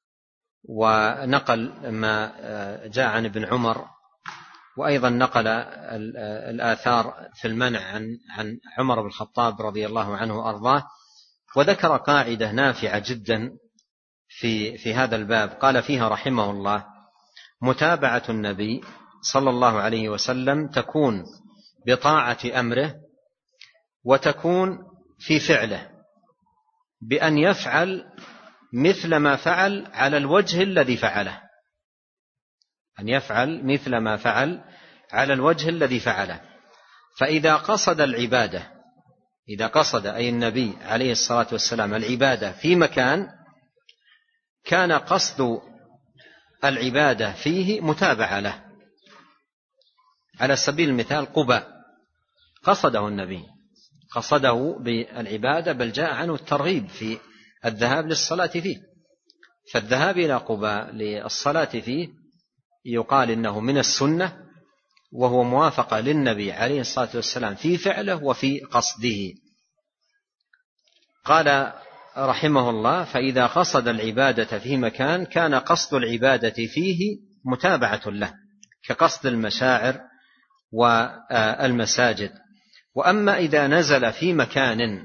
ونقل ما جاء عن ابن عمر، وأيضا نقل الآثار في المنع عن عمر بن الخطاب رضي الله عنه وأرضاه. وذكر قاعدة نافعة جدا في هذا الباب قال فيها رحمه الله: متابعة النبي صلى الله عليه وسلم تكون بطاعة أمره، وتكون في فعله بأن يفعل مثل ما فعل على الوجه الذي فعله، أن يفعل مثل ما فعل على الوجه الذي فعله. فإذا قصد العبادة، إذا قصد أي النبي عليه الصلاة والسلام العبادة في مكان، كان قصد العبادة فيه متابعة له. على سبيل المثال قباء قصده النبي، قصده بالعبادة، بل جاء عنه الترغيب في الذهاب للصلاة فيه. فالذهاب إلى قباء للصلاة فيه يقال إنه من السنة، وهو موافقة للنبي عليه الصلاة والسلام في فعله وفي قصده. قال رحمه الله: فإذا قصد العبادة في مكان كان قصد العبادة فيه متابعة له، كقصد المشاعر والمساجد. وأما إذا نزل في مكان،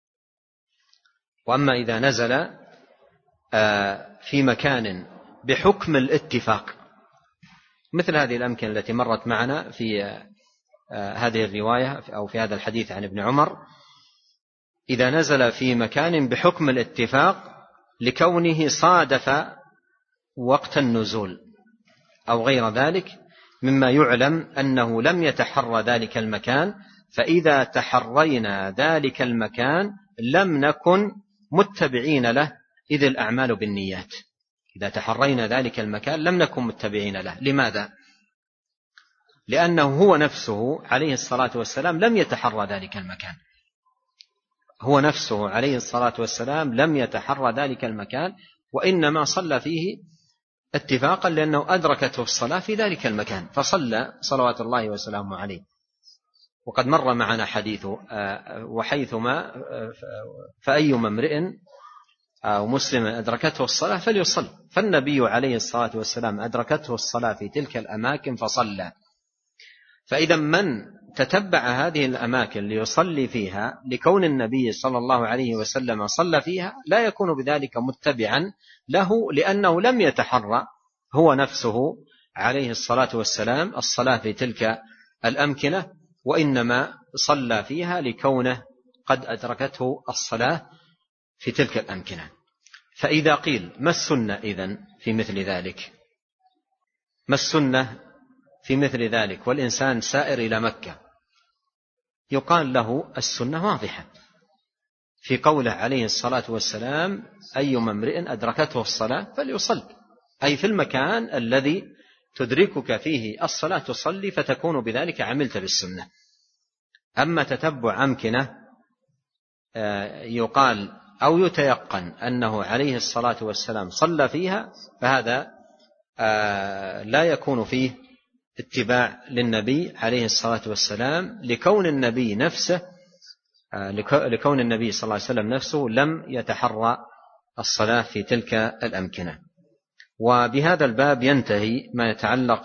في مكان بحكم الاتفاق، مثل هذه الأمكنة التي مرت معنا في هذه الرواية أو في هذا الحديث عن ابن عمر، إذا نزل في مكان بحكم الاتفاق لكونه صادف وقت النزول أو غير ذلك مما يعلم أنه لم يتحرى ذلك المكان، فإذا تحرينا ذلك المكان لم نكن متبعين له، إذ الأعمال بالنيات. إذا تحرينا ذلك المكان لم نكن متبعين له. لماذا؟ لأنه هو نفسه عليه الصلاة والسلام لم يتحرى ذلك المكان، هو نفسه عليه الصلاة والسلام لم يتحرى ذلك المكان، وإنما صلى فيه اتفاقا لأنه أدركته الصلاة في ذلك المكان فصلى صلوات الله وسلامه عليه. وقد مر معنا حديث: وحيثما فأيما امرئ أو مسلم أدركته الصلاة فليصل. فالنبي عليه الصلاة والسلام أدركته الصلاة في تلك الأماكن فصلى. فإذا من تتبع هذه الأماكن ليصلي فيها لكون النبي صلى الله عليه وسلم صلى فيها لا يكون بذلك متبعا له، لأنه لم يتحرى هو نفسه عليه الصلاة والسلام الصلاة في تلك الأمكنة، وإنما صلى فيها لكونه قد أدركته الصلاة في تلك الأمكنة. فإذا قيل: ما السنة إذن في مثل ذلك؟ ما السنة في مثل ذلك والإنسان سائر إلى مكة يقال له السنة واضحة في قوله عليه الصلاة والسلام: أيما امرئ أدركته الصلاة فليصل، أي في المكان الذي تدركك فيه الصلاة تصلي، فتكون بذلك عملت بالسنة. أما تتبع أمكنة يقال أو يتيقن أنه عليه الصلاة والسلام صلى فيها، فهذا لا يكون فيه اتباع للنبي عليه الصلاة والسلام، لكون النبي صلى الله عليه وسلم نفسه لم يتحرى الصلاة في تلك الأمكنة. وبهذا الباب ينتهي ما يتعلق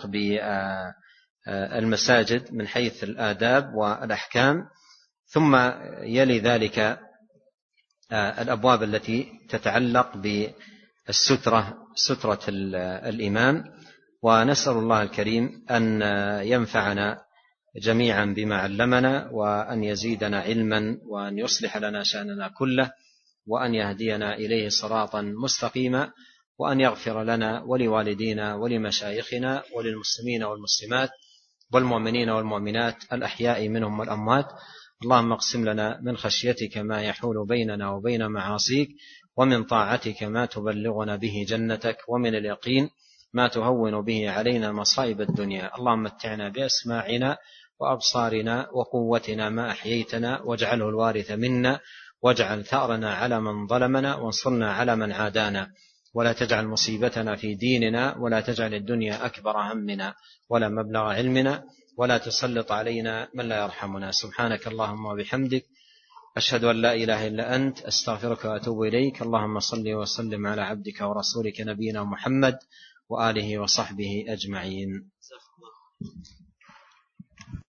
بالمساجد من حيث الآداب والأحكام، ثم يلي ذلك الأبواب التي تتعلق بالسترة، سترة الإمام. ونسأل الله الكريم أن ينفعنا جميعا بما علمنا، وأن يزيدنا علما، وأن يصلح لنا شأننا كله، وأن يهدينا إليه صراطا مستقيما، وأن يغفر لنا ولوالدينا ولمشايخنا وللمسلمين والمسلمات والمؤمنين والمؤمنات الأحياء منهم والأموات. اللهم اقسم لنا من خشيتك ما يحول بيننا وبين معاصيك، ومن طاعتك ما تبلغنا به جنتك، ومن اليقين ما تهون به علينا مصائب الدنيا. اللهم متعنا بأسماعنا وأبصارنا وقوتنا ما أحييتنا، واجعله الوارث منا، واجعل ثأرنا على من ظلمنا، وانصرنا على من عادانا، ولا تجعل مصيبتنا في ديننا، ولا تجعل الدنيا أكبر همنا ولا مبلغ علمنا، ولا تسلط علينا من لا يرحمنا. سبحانك اللهم وبحمدك، أشهد أن لا إله إلا أنت، أستغفرك وأتوب إليك. اللهم صل وسلم على عبدك ورسولك نبينا محمد وآله وصحبه أجمعين.